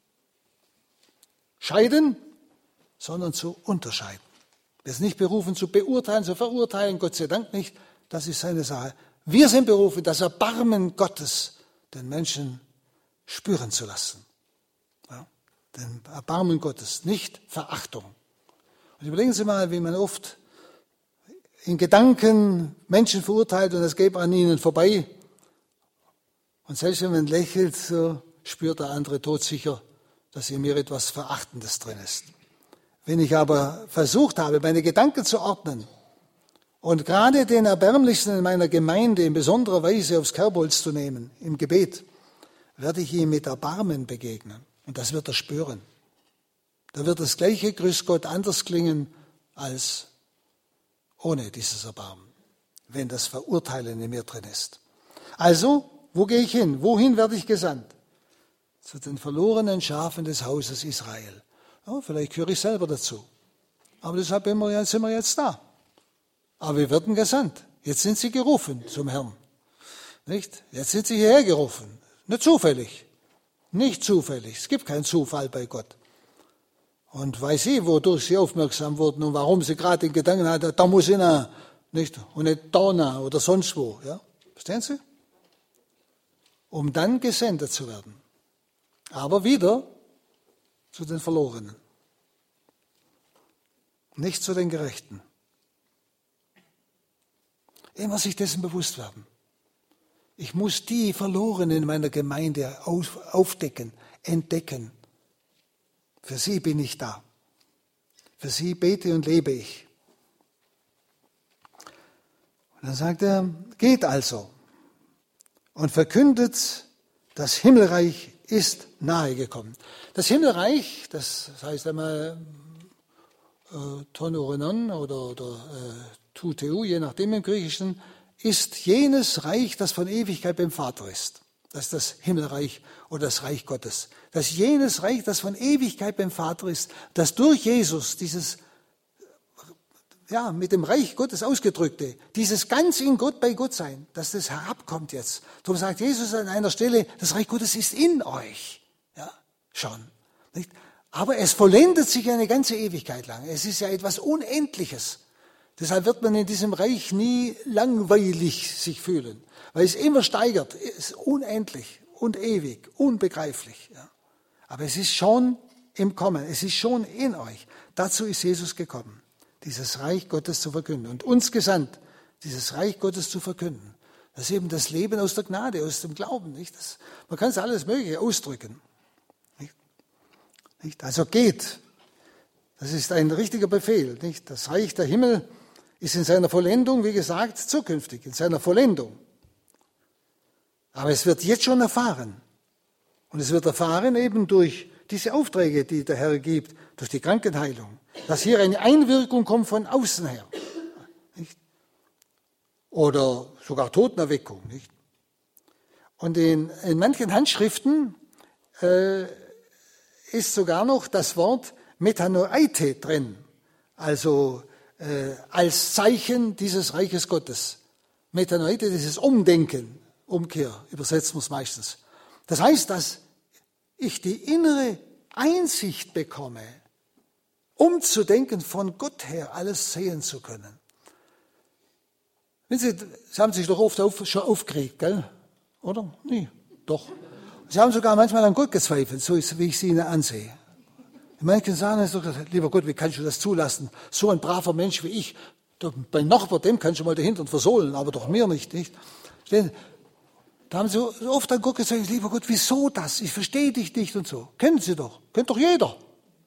scheiden, sondern zu unterscheiden. Wir sind nicht berufen zu beurteilen, zu verurteilen, Gott sei Dank nicht. Das ist seine Sache. Wir sind berufen, das Erbarmen Gottes den Menschen spüren zu lassen. Ja, den Erbarmen Gottes, nicht Verachtung. Und überlegen Sie mal, wie man oft in Gedanken Menschen verurteilt und es geht an ihnen vorbei. Und selbst wenn man lächelt, so spürt der andere todsicher, dass in mir etwas Verachtendes drin ist. Wenn ich aber versucht habe, meine Gedanken zu ordnen und gerade den Erbärmlichsten in meiner Gemeinde in besonderer Weise aufs Kerbholz zu nehmen, im Gebet, werde ich ihm mit Erbarmen begegnen. Und das wird er spüren. Da wird das gleiche Grüß Gott anders klingen als ohne dieses Erbarmen, wenn das Verurteilen in mir drin ist. Also, wo gehe ich hin? Wohin werde ich gesandt? Zu den verlorenen Schafen des Hauses Israel. Ja, vielleicht gehöre ich selber dazu. Aber deshalb sind wir jetzt da. Aber wir werden gesandt. Jetzt sind sie gerufen zum Herrn. Nicht? Jetzt sind sie hierher gerufen. Nicht zufällig. Nicht zufällig. Es gibt keinen Zufall bei Gott. Und weiß sie, wodurch sie aufmerksam wurden und warum sie gerade den Gedanken hatten, da muss ich nach, nicht? Und nicht da nach oder sonst wo. Ja? Verstehen Sie? Um dann gesendet zu werden. Aber wieder zu den Verlorenen. Nicht zu den Gerechten. Immer sich dessen bewusst werden. Ich muss die Verlorenen in meiner Gemeinde aufdecken, entdecken. Für sie bin ich da. Für sie bete und lebe ich. Und dann sagt er, geht also und verkündet, das Himmelreich ist nahe gekommen. Das Himmelreich, das heißt einmal Tonorenon oder Tuteu, je nachdem im Griechischen, ist jenes Reich, das von Ewigkeit beim Vater ist. Das ist das Himmelreich oder das Reich Gottes. Das ist jenes Reich, das von Ewigkeit beim Vater ist, das durch Jesus dieses, ja, mit dem Reich Gottes ausgedrückte, dieses ganz in Gott bei Gott sein, dass das herabkommt jetzt. Darum sagt Jesus an einer Stelle, das Reich Gottes ist in euch. Ja, schon. Nicht? Aber es vollendet sich eine ganze Ewigkeit lang. Es ist ja etwas Unendliches. Deshalb wird man in diesem Reich nie langweilig sich fühlen, weil es immer steigert, es ist unendlich und ewig, unbegreiflich. Ja. Aber es ist schon im Kommen, es ist schon in euch. Dazu ist Jesus gekommen, dieses Reich Gottes zu verkünden und uns gesandt, dieses Reich Gottes zu verkünden. Das ist eben das Leben aus der Gnade, aus dem Glauben. Nicht? Man kann es alles Mögliche ausdrücken. Nicht? Also geht. Das ist ein richtiger Befehl, nicht? Das Reich der Himmel ist in seiner Vollendung, wie gesagt, zukünftig, in seiner Vollendung. Aber es wird jetzt schon erfahren. Und es wird erfahren eben durch diese Aufträge, die der Herr gibt, durch die Krankenheilung, dass hier eine Einwirkung kommt von außen her. Nicht? Oder sogar Totenerweckung. Nicht? Und in manchen Handschriften ist sogar noch das Wort Metanoeite drin, also als Zeichen dieses Reiches Gottes. Metanoeite, dieses Umdenken, Umkehr, übersetzen wir es meistens. Das heißt, dass ich die innere Einsicht bekomme, um zu denken, von Gott her alles sehen zu können. Sie haben sich doch oft schon aufgeregt, gell? Oder? Nee, doch. Sie haben sogar manchmal an Gott gezweifelt, so ist, wie ich sie Ihnen ansehe. Manche sagen, lieber Gott, wie kannst du das zulassen? So ein braver Mensch wie ich, bei Nachbar, dem kannst du mal dahinter versohlen, aber doch mir nicht. Da haben sie oft an Gott gesagt, lieber Gott, wieso das? Ich verstehe dich nicht und so. Kennen Sie doch, kennt doch jeder.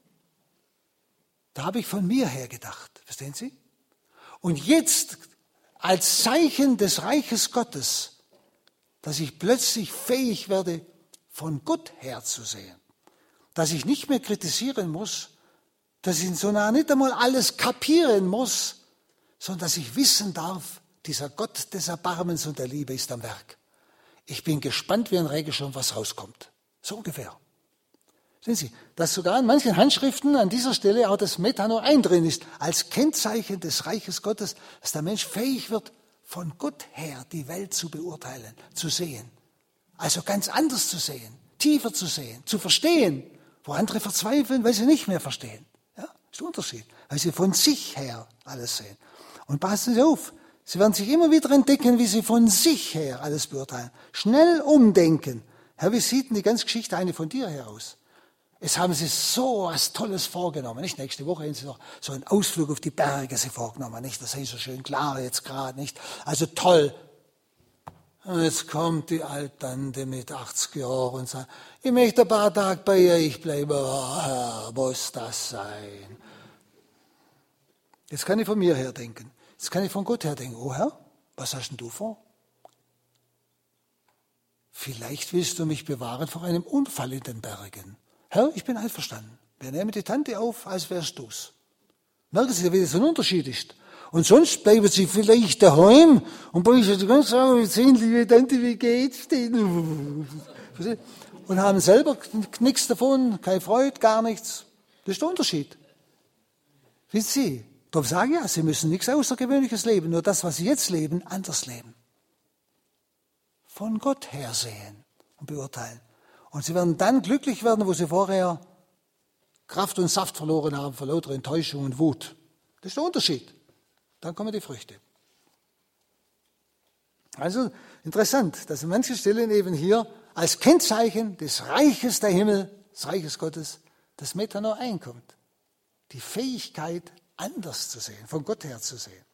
Da habe ich von mir her gedacht, verstehen Sie? Und jetzt als Zeichen des Reiches Gottes, dass ich plötzlich fähig werde, von Gott her zu sehen. Dass ich nicht mehr kritisieren muss, dass ich so nah nicht einmal alles kapieren muss, sondern dass ich wissen darf, dieser Gott des Erbarmens und der Liebe ist am Werk. Ich bin gespannt wie ein Regenschirm, was rauskommt. So ungefähr. Sehen Sie, dass sogar in manchen Handschriften an dieser Stelle auch das Metanoein drin ist, als Kennzeichen des Reiches Gottes, dass der Mensch fähig wird, von Gott her die Welt zu beurteilen, zu sehen. Also ganz anders zu sehen, tiefer zu sehen, zu verstehen, wo andere verzweifeln, weil sie nicht mehr verstehen. Ja, das ist der Unterschied, weil sie von sich her alles sehen. Und passen Sie auf, Sie werden sich immer wieder entdecken, wie Sie von sich her alles beurteilen. Schnell umdenken. Herr, wie sieht denn die ganze Geschichte eine von dir her aus? Es haben Sie so was Tolles vorgenommen. Nicht nächste Woche haben Sie noch so einen Ausflug auf die Berge Sie vorgenommen. Nicht, das ist so schön klar jetzt gerade. Nicht, also toll. Und jetzt kommt die Alttante mit 80 Jahren und sagt, ich möchte ein paar Tage bei ihr, ich bleibe. Oh, Herr, muss das sein? Jetzt kann ich von mir her denken. Jetzt kann ich von Gott her denken. Oh Herr, was hast denn du vor? Vielleicht willst du mich bewahren vor einem Unfall in den Bergen. Herr, ich bin einverstanden. Wir nehmen die Tante auf, als wärst du's. Merken Sie, wie das ein Unterschied ist. Und sonst bleiben Sie vielleicht daheim und bei euch ganz sehen, liebe Tante, wie geht's denn? Und haben selber nichts davon, keine Freude, gar nichts. Das ist der Unterschied. Wissen Sie, darum sage ich ja, Sie müssen nichts Außergewöhnliches leben, nur das, was Sie jetzt leben, anders leben. Von Gott her sehen und beurteilen. Und Sie werden dann glücklich werden, wo Sie vorher Kraft und Saft verloren haben, vor lauter Enttäuschung und Wut. Das ist der Unterschied. Dann kommen die Früchte. Also interessant, dass an manchen Stellen eben hier als Kennzeichen des Reiches der Himmel, des Reiches Gottes, das Metanoein kommt. Die Fähigkeit, anders zu sehen, von Gott her zu sehen.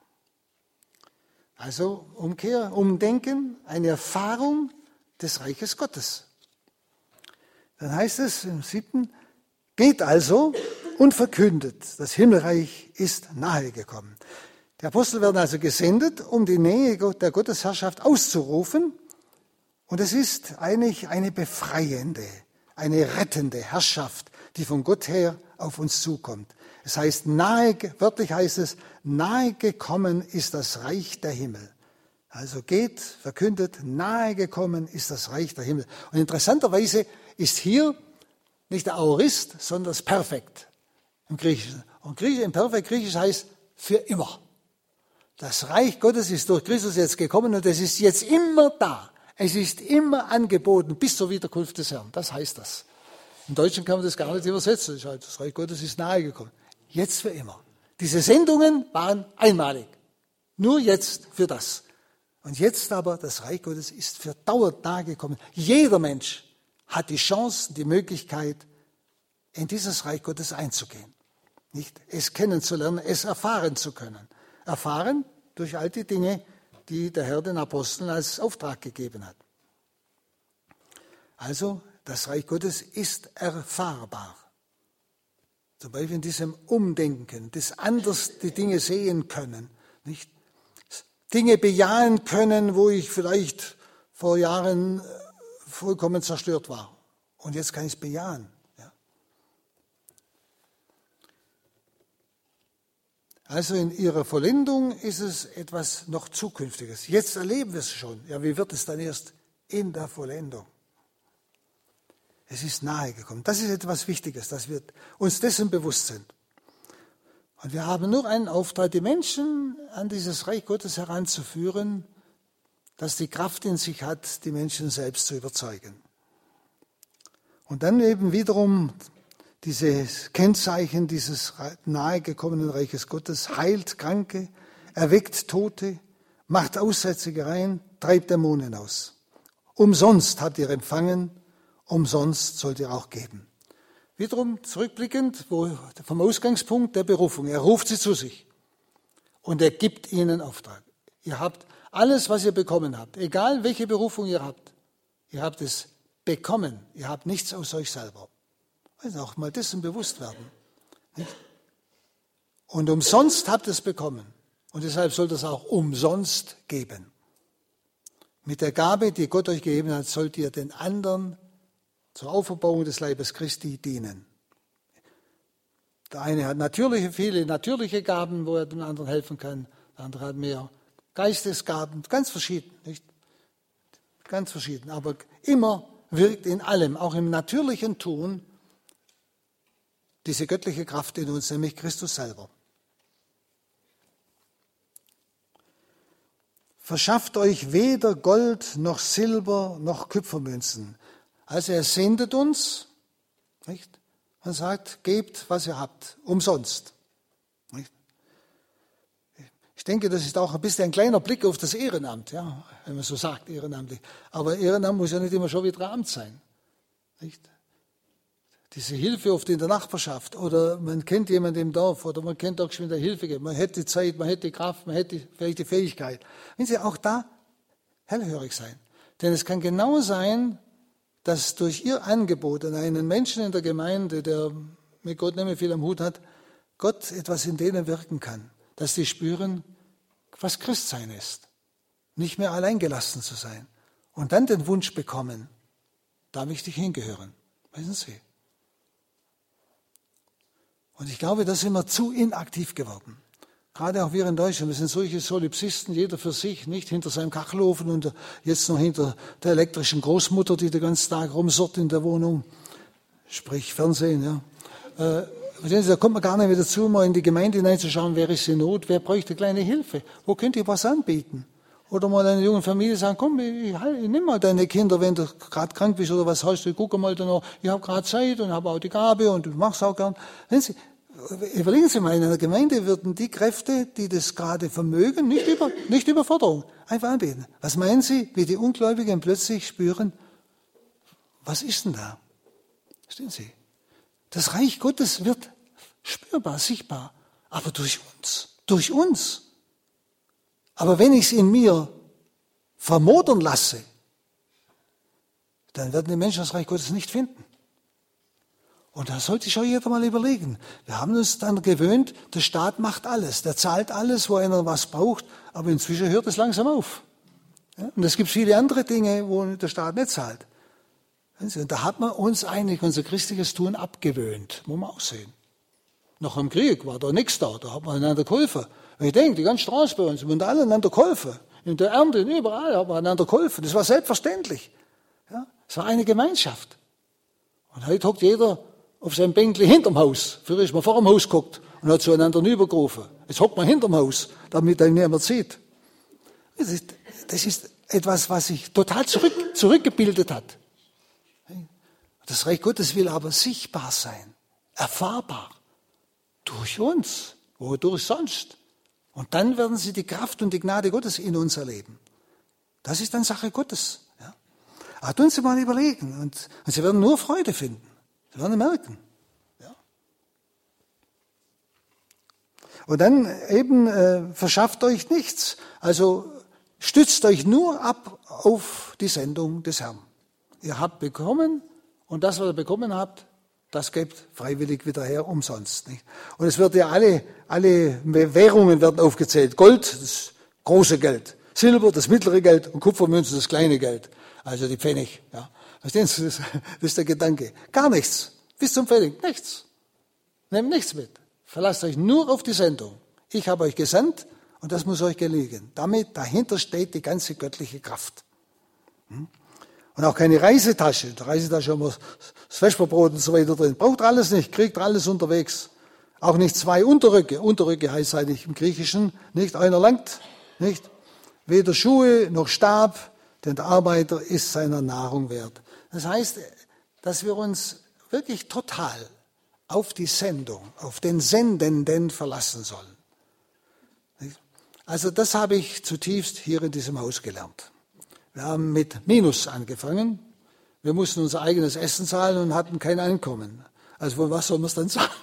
Also Umkehr, Umdenken, eine Erfahrung des Reiches Gottes. Dann heißt es im 7. Geht also und verkündet, das Himmelreich ist nahe gekommen. Die Apostel werden also gesendet, um die Nähe der Gottesherrschaft auszurufen. Und es ist eigentlich eine befreiende, eine rettende Herrschaft, die von Gott her auf uns zukommt. Es heißt, wörtlich heißt es, nahe gekommen ist das Reich der Himmel. Also geht, verkündet, nahe gekommen ist das Reich der Himmel. Und interessanterweise ist hier nicht der Aorist, sondern das Perfekt im Griechischen. Und im Perfekt Griechisch heißt für immer. Das Reich Gottes ist durch Christus jetzt gekommen und es ist jetzt immer da. Es ist immer angeboten bis zur Wiederkunft des Herrn. Das heißt das. Im Deutschen kann man das gar nicht übersetzen. Das Reich Gottes ist nahe gekommen. Jetzt für immer. Diese Sendungen waren einmalig. Nur jetzt für das. Und jetzt aber, das Reich Gottes ist für dauernd nahe gekommen. Jeder Mensch hat die Chance, die Möglichkeit, in dieses Reich Gottes einzugehen. Nicht es kennenzulernen, es erfahren zu können. Erfahren durch all die Dinge, die der Herr den Aposteln als Auftrag gegeben hat. Also, das Reich Gottes ist erfahrbar. Zum Beispiel in diesem Umdenken, das anders die Dinge sehen können, nicht? Dinge bejahen können, wo ich vielleicht vor Jahren vollkommen zerstört war. Und jetzt kann ich es bejahen. Ja. Also in ihrer Vollendung ist es etwas noch Zukünftiges. Jetzt erleben wir es schon. Ja, wie wird es dann erst in der Vollendung? Es ist nahe gekommen. Das ist etwas Wichtiges, dass wir uns dessen bewusst sind. Und wir haben nur einen Auftrag, die Menschen an dieses Reich Gottes heranzuführen, das die Kraft in sich hat, die Menschen selbst zu überzeugen. Und dann eben wiederum dieses Kennzeichen dieses nahe gekommenen Reiches Gottes: heilt Kranke, erweckt Tote, macht Aussätzige rein, treibt Dämonen aus. Umsonst habt ihr empfangen, umsonst sollt ihr auch geben. Wiederum zurückblickend vom Ausgangspunkt der Berufung. Er ruft sie zu sich und er gibt ihnen Auftrag. Ihr habt alles, was ihr bekommen habt, egal welche Berufung ihr habt es bekommen. Ihr habt nichts aus euch selber. Also auch mal dessen bewusst werden. Und umsonst habt ihr es bekommen. Und deshalb sollt ihr es auch umsonst geben. Mit der Gabe, die Gott euch gegeben hat, sollt ihr den anderen zur Auferbauung des Leibes Christi dienen. Der eine hat viele natürliche Gaben, wo er dem anderen helfen kann. Der andere hat mehr Geistesgaben, ganz verschieden, nicht? Ganz verschieden. Aber immer wirkt in allem, auch im natürlichen Tun, diese göttliche Kraft in uns, nämlich Christus selber. Verschafft euch weder Gold noch Silber noch Kupfermünzen. Also er sendet uns, nicht? Und sagt, gebt, was ihr habt, umsonst. Nicht? Ich denke, das ist auch ein bisschen ein kleiner Blick auf das Ehrenamt, ja, wenn man so sagt, ehrenamtlich. Aber Ehrenamt muss ja nicht immer schon wieder Amt sein. Nicht? Diese Hilfe oft in der Nachbarschaft oder man kennt jemanden im Dorf oder man kennt auch schon wieder Hilfe geben. Man hätte die Zeit, man hätte die Kraft, man hätte vielleicht die Fähigkeit. Wenn Sie auch da hellhörig sein. Denn es kann genau sein, dass durch Ihr Angebot an einen Menschen in der Gemeinde, der mit Gott nicht mehr viel am Hut hat, Gott etwas in denen wirken kann. Dass die spüren, was Christsein ist. Nicht mehr alleingelassen zu sein. Und dann den Wunsch bekommen, da möchte ich hingehören. Wissen Sie? Und ich glaube, da sind wir zu inaktiv geworden. Gerade auch wir in Deutschland, wir sind solche Solipsisten, jeder für sich, nicht hinter seinem Kachelofen und jetzt noch hinter der elektrischen Großmutter, die den ganzen Tag rumsurrt in der Wohnung, sprich Fernsehen. Ja. Da kommt man gar nicht mehr dazu, mal in die Gemeinde hineinzuschauen, wer ist in Not, wer bräuchte kleine Hilfe, wo könnt ihr was anbieten? Oder mal einer jungen Familie sagen, komm, ich nimm mal deine Kinder, wenn du gerade krank bist oder was hast du, guck mal da noch, ich habe gerade Zeit und habe auch die Gabe und ich mache es auch gern. Überlegen Sie mal, in einer Gemeinde würden die Kräfte, die das gerade vermögen, nicht über Forderung, einfach anbieten. Was meinen Sie, wie die Ungläubigen plötzlich spüren, was ist denn da? Verstehen Sie? Das Reich Gottes wird spürbar, sichtbar, aber durch uns. Aber wenn ich es in mir vermodern lasse, dann werden die Menschen das Reich Gottes nicht finden. Und da sollte sich auch jeder mal überlegen. Wir haben uns dann gewöhnt, der Staat macht alles, der zahlt alles, wo einer was braucht, aber inzwischen hört es langsam auf. Ja? Und es gibt viele andere Dinge, wo der Staat nicht zahlt. Und da hat man uns eigentlich unser christliches Tun abgewöhnt, muss man auch sehen. Nach dem Krieg war da nichts da hat man einander geholfen. Und ich denke, die ganze Straße bei uns, wir haben alle einander geholfen. In der Ernte, überall hat man einander geholfen. Das war selbstverständlich. Ja? Es war eine Gemeinschaft. Und heute hockt jeder auf seinem Bänkli hinterm Haus. Früher ist man vor dem Haus geguckt und hat zueinander rübergerufen. Jetzt hockt man hinterm Haus, damit einen niemand sieht. Das ist etwas, was sich total zurückgebildet hat. Das Reich Gottes will aber sichtbar sein, erfahrbar. Durch uns, wodurch sonst. Und dann werden Sie die Kraft und die Gnade Gottes in uns erleben. Das ist dann Sache Gottes. Ja. Aber tun Sie mal überlegen und Sie werden nur Freude finden. Sie werden merken. Ja. Und dann eben verschafft euch nichts. Also stützt euch nur ab auf die Sendung des Herrn. Ihr habt bekommen und das, was ihr bekommen habt, das gibt freiwillig wieder her, umsonst. Nicht? Und es wird ja alle Währungen werden aufgezählt. Gold, das große Geld. Silber, das mittlere Geld. Und Kupfermünzen, das kleine Geld. Also die Pfennig. Ja. Verstehen Sie, das ist der Gedanke. Gar nichts. Bis zum Pfennig. Nichts. Nehmt nichts mit. Verlasst euch nur auf die Sendung. Ich habe euch gesandt und das muss euch gelingen. Dahinter steht die ganze göttliche Kraft. Und auch keine Reisetasche. In der Reisetasche haben wir das Vesperbrot und so weiter drin. Braucht alles nicht, kriegt alles unterwegs. Auch nicht 2 Unterröcke. Unterröcke heißt eigentlich im Griechischen nicht einer langt, nicht? Weder Schuhe noch Stab, denn der Arbeiter ist seiner Nahrung wert. Das heißt, dass wir uns wirklich total auf die Sendung, auf den Sendenden verlassen sollen. Also das habe ich zutiefst hier in diesem Haus gelernt. Wir haben mit Minus angefangen. Wir mussten unser eigenes Essen zahlen und hatten kein Einkommen. Also von was soll man es dann zahlen?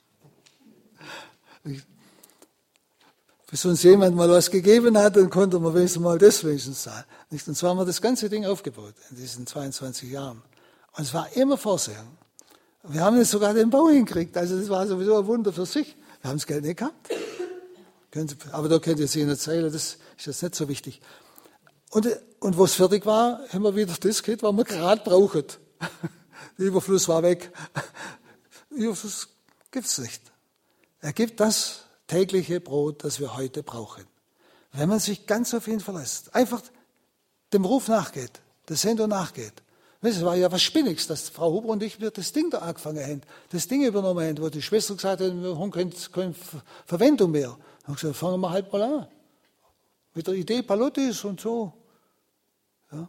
Bis uns jemand mal was gegeben hat, dann konnte man wenigstens mal das zahlen. Und so haben wir das ganze Ding aufgebaut in diesen 22 Jahren. Und es war immer Vorsehung. Wir haben jetzt sogar den Bau hingekriegt. Also das war sowieso ein Wunder für sich. Wir haben das Geld nicht gehabt. Aber da könnt ihr es Ihnen erzählen, das ist jetzt nicht so wichtig. Und wo es fertig war, haben wir wieder das gekriegt, was wir gerade brauchen. Der Überfluss war weg. Überfluss gibt es nicht. Er gibt das tägliche Brot, das wir heute brauchen. Wenn man sich ganz auf ihn verlässt, einfach dem Ruf nachgeht, der Sendung nachgeht. Es war ja was Spinniges, dass Frau Huber und ich das Ding da angefangen haben, das Ding übernommen haben, wo die Schwester gesagt hat, wir haben keine Verwendung mehr. Dann haben gesagt, fangen wir halt mal an. Mit der Idee Palottis und so. Ja.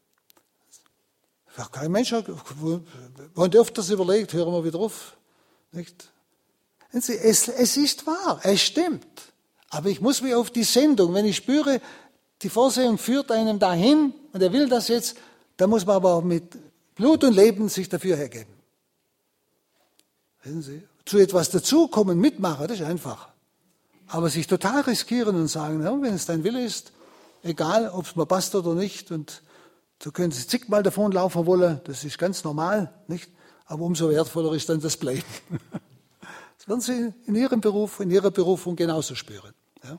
Ja, kein Mensch hat, wir haben öfters überlegt, hören wir wieder auf. Nicht? Es ist wahr, es stimmt. Aber ich muss mich auf die Sendung, wenn ich spüre, die Vorsehung führt einem dahin und er will das jetzt, dann muss man aber auch mit Blut und Leben sich dafür hergeben. Wissen Sie? Zu etwas dazukommen, mitmachen, das ist einfach. Aber sich total riskieren und sagen, ja, wenn es dein Wille ist, egal, ob es mir passt oder nicht, und so können Sie zigmal davonlaufen wollen, das ist ganz normal, nicht? Aber umso wertvoller ist dann das Bleiben. Das werden Sie in Ihrem Beruf, in Ihrer Berufung genauso spüren. Ja?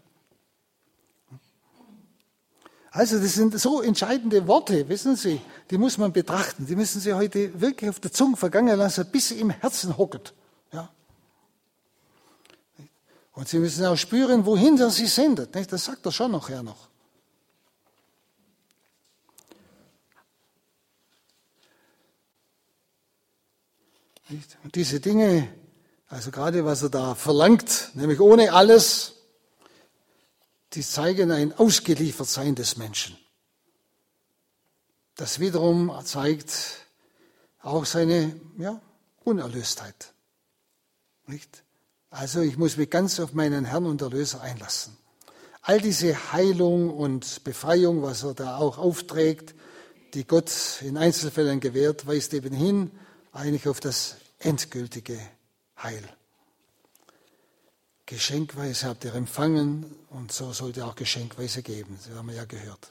Also das sind so entscheidende Worte, wissen Sie, die muss man betrachten. Die müssen Sie heute wirklich auf der Zunge vergangen lassen, bis sie im Herzen hocket. Ja? Und Sie müssen auch spüren, wohin er Sie sendet. Nicht? Das sagt er schon nachher noch. Nicht? Und diese Dinge, also gerade was er da verlangt, nämlich ohne alles, die zeigen ein Ausgeliefertsein des Menschen. Das wiederum zeigt auch seine Unerlöstheit. Nicht? Also ich muss mich ganz auf meinen Herrn und Erlöser einlassen. All diese Heilung und Befreiung, was er da auch aufträgt, die Gott in Einzelfällen gewährt, weist eben hin eigentlich auf das endgültige Heil. Geschenkweise habt ihr empfangen und so sollt ihr auch geschenkweise geben. Das haben wir ja gehört.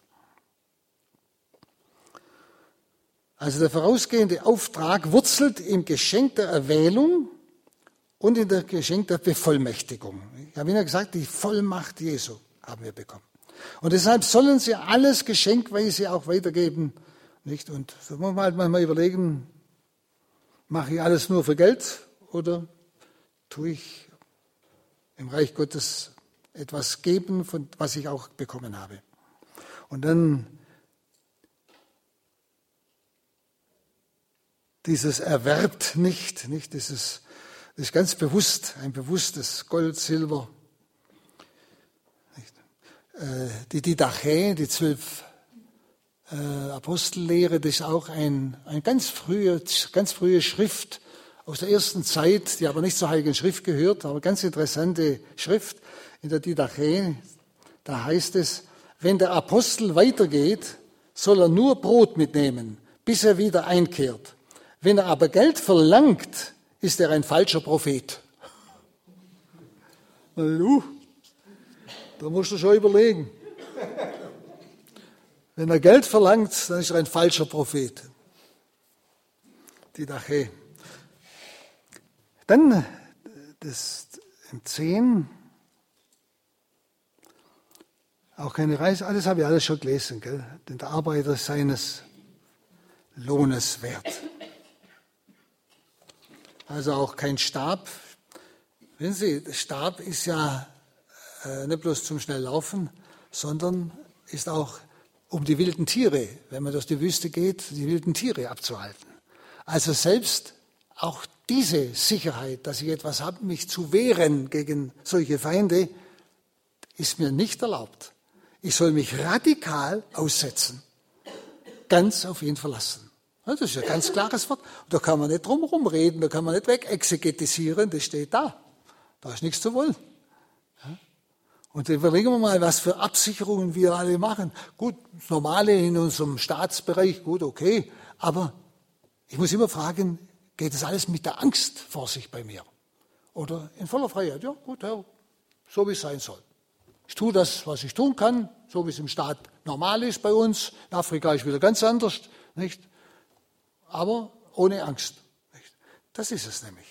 Also der vorausgehende Auftrag wurzelt im Geschenk der Erwählung und in der Geschenk der Bevollmächtigung. Ich habe Ihnen gesagt, die Vollmacht Jesu haben wir bekommen. Und deshalb sollen Sie alles geschenkweise auch weitergeben. Nicht? Und so muss man halt manchmal überlegen, mache ich alles nur für Geld oder tue ich im Reich Gottes etwas geben, von was ich auch bekommen habe. Und dann dieses erwerbt nicht, das ist ganz bewusst, ein bewusstes Gold, Silber. Die Didache, die 12 Apostellehre, das ist auch eine ganz frühe Schrift aus der ersten Zeit, die aber nicht zur Heiligen Schrift gehört, aber ganz interessante Schrift in der Didache. Da heißt es, wenn der Apostel weitergeht, soll er nur Brot mitnehmen, bis er wieder einkehrt. Wenn er aber Geld verlangt, ist er ein falscher Prophet. Da musst du schon überlegen. Wenn er Geld verlangt, dann ist er ein falscher Prophet. Didache. Dann das im 10. Auch keine Reise, das habe ich alles schon gelesen, gell? Denn der Arbeiter ist seines Lohnes wert. Also auch kein Stab. Wissen Sie, der Stab ist ja nicht bloß zum Schnelllaufen, sondern ist auch, um die wilden Tiere, wenn man durch die Wüste geht, die wilden Tiere abzuhalten. Also selbst auch diese Sicherheit, dass ich etwas habe, mich zu wehren gegen solche Feinde, ist mir nicht erlaubt. Ich soll mich radikal aussetzen, ganz auf ihn verlassen. Das ist ein ganz klares Wort. Da kann man nicht drumherum reden, da kann man nicht wegexegetisieren, das steht da. Da ist nichts zu wollen. Und überlegen wir mal, was für Absicherungen wir alle machen. Gut, das Normale in unserem Staatsbereich, gut, okay. Aber ich muss immer fragen, geht das alles mit der Angst vor sich bei mir? Oder in voller Freiheit? Ja, gut, Herr, so wie es sein soll. Ich tue das, was ich tun kann, so wie es im Staat normal ist bei uns. In Afrika ist wieder ganz anders, nicht? Aber ohne Angst. Nicht? Das ist es nämlich.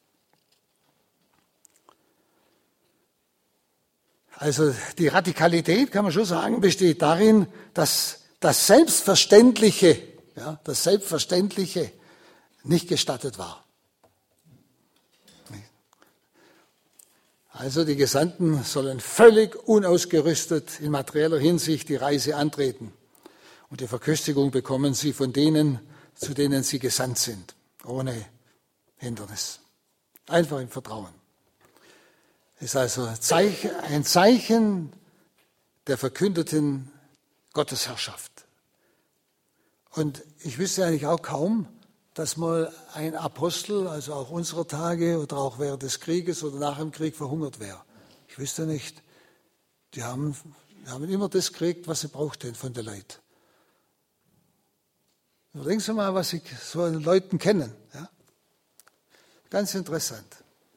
Also die Radikalität, kann man schon sagen, besteht darin, dass das Selbstverständliche nicht gestattet war. Also die Gesandten sollen völlig unausgerüstet in materieller Hinsicht die Reise antreten. Und die Verköstigung bekommen sie von denen, zu denen sie gesandt sind, ohne Hindernis. Einfach im Vertrauen. Ist also ein Zeichen der verkündeten Gottesherrschaft. Und ich wüsste eigentlich auch kaum, dass mal ein Apostel, also auch unserer Tage oder auch während des Krieges oder nach dem Krieg verhungert wäre. Ich wüsste nicht. Die haben immer das gekriegt, was sie brauchten von den Leuten. Überlegen Sie mal, was Sie so an Leuten kennen. Ja? Ganz interessant.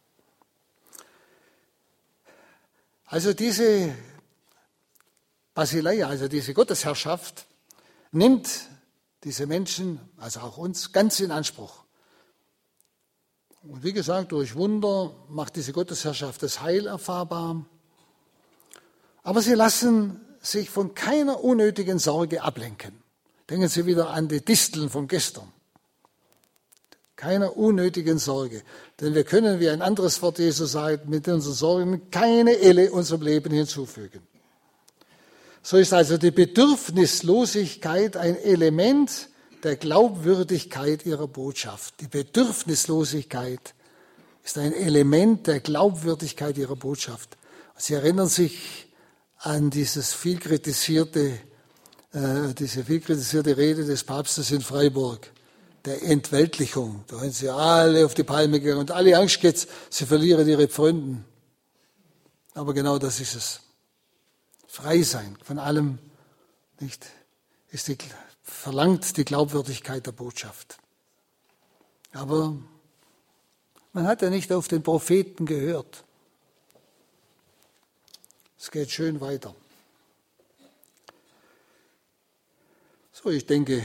Also diese Basileia, also diese Gottesherrschaft, nimmt diese Menschen, also auch uns, ganz in Anspruch. Und wie gesagt, durch Wunder macht diese Gottesherrschaft das Heil erfahrbar. Aber sie lassen sich von keiner unnötigen Sorge ablenken. Denken Sie wieder an die Disteln von gestern. Keiner unnötigen Sorge. Denn wir können, wie ein anderes Wort Jesus sagt, mit unseren Sorgen keine Elle unserem Leben hinzufügen. So ist also die Bedürfnislosigkeit ein Element der Glaubwürdigkeit ihrer Botschaft. Die Bedürfnislosigkeit ist ein Element der Glaubwürdigkeit ihrer Botschaft. Sie erinnern sich an diese viel kritisierte Rede des Papstes in Freiburg, der Entweltlichung. Da sind sie alle auf die Palme gegangen und alle Angst geht's, sie verlieren ihre Pfründen. Aber genau das ist es. Frei sein von allem, nicht, verlangt die Glaubwürdigkeit der Botschaft. Aber man hat ja nicht auf den Propheten gehört. Es geht schön weiter. So, ich denke,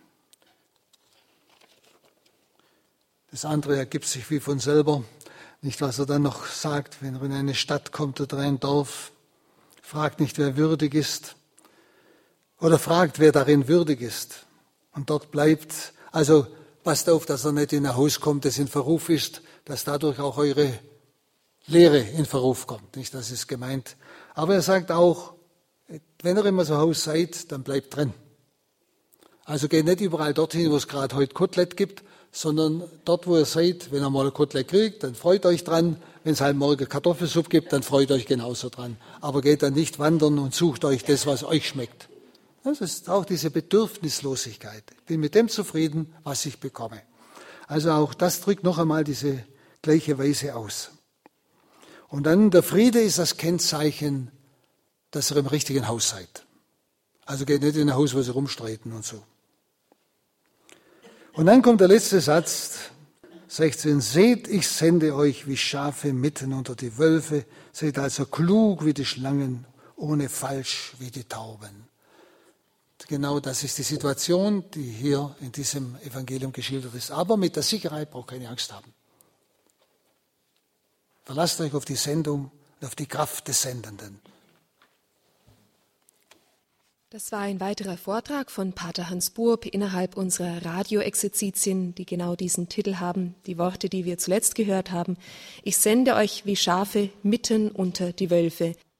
das andere ergibt sich wie von selber. Nicht, was er dann noch sagt, wenn er in eine Stadt kommt oder ein Dorf. Fragt nicht, wer würdig ist. Oder fragt, wer darin würdig ist. Und dort bleibt. Also passt auf, dass er nicht in ein Haus kommt, das in Verruf ist, dass dadurch auch eure Lehre in Verruf kommt. Nicht, das ist gemeint. Aber er sagt auch, wenn ihr immer so Haus seid, dann bleibt drin. Also geht nicht überall dorthin, wo es gerade heute Kotelett gibt, sondern dort, wo ihr seid, wenn ihr mal ein Kotelett kriegt, dann freut euch dran. Wenn es halt morgen Kartoffelsuppe gibt, dann freut euch genauso dran. Aber geht dann nicht wandern und sucht euch das, was euch schmeckt. Das ist auch diese Bedürfnislosigkeit. Ich bin mit dem zufrieden, was ich bekomme. Also auch das drückt noch einmal diese gleiche Weise aus. Und dann der Friede ist das Kennzeichen, dass ihr im richtigen Haus seid. Also geht nicht in ein Haus, wo sie rumstreiten und so. Und dann kommt der letzte Satz, 16. Seht, ich sende euch wie Schafe mitten unter die Wölfe. Seid also klug wie die Schlangen, ohne falsch wie die Tauben. Genau das ist die Situation, die hier in diesem Evangelium geschildert ist. Aber mit der Sicherheit braucht keine Angst haben. Verlasst euch auf die Sendung und auf die Kraft des Sendenden. Das war ein weiterer Vortrag von Pater Hans Buob innerhalb unserer Radioexerzitien, die genau diesen Titel haben, die Worte, die wir zuletzt gehört haben. Ich sende euch wie Schafe mitten unter die Wölfe.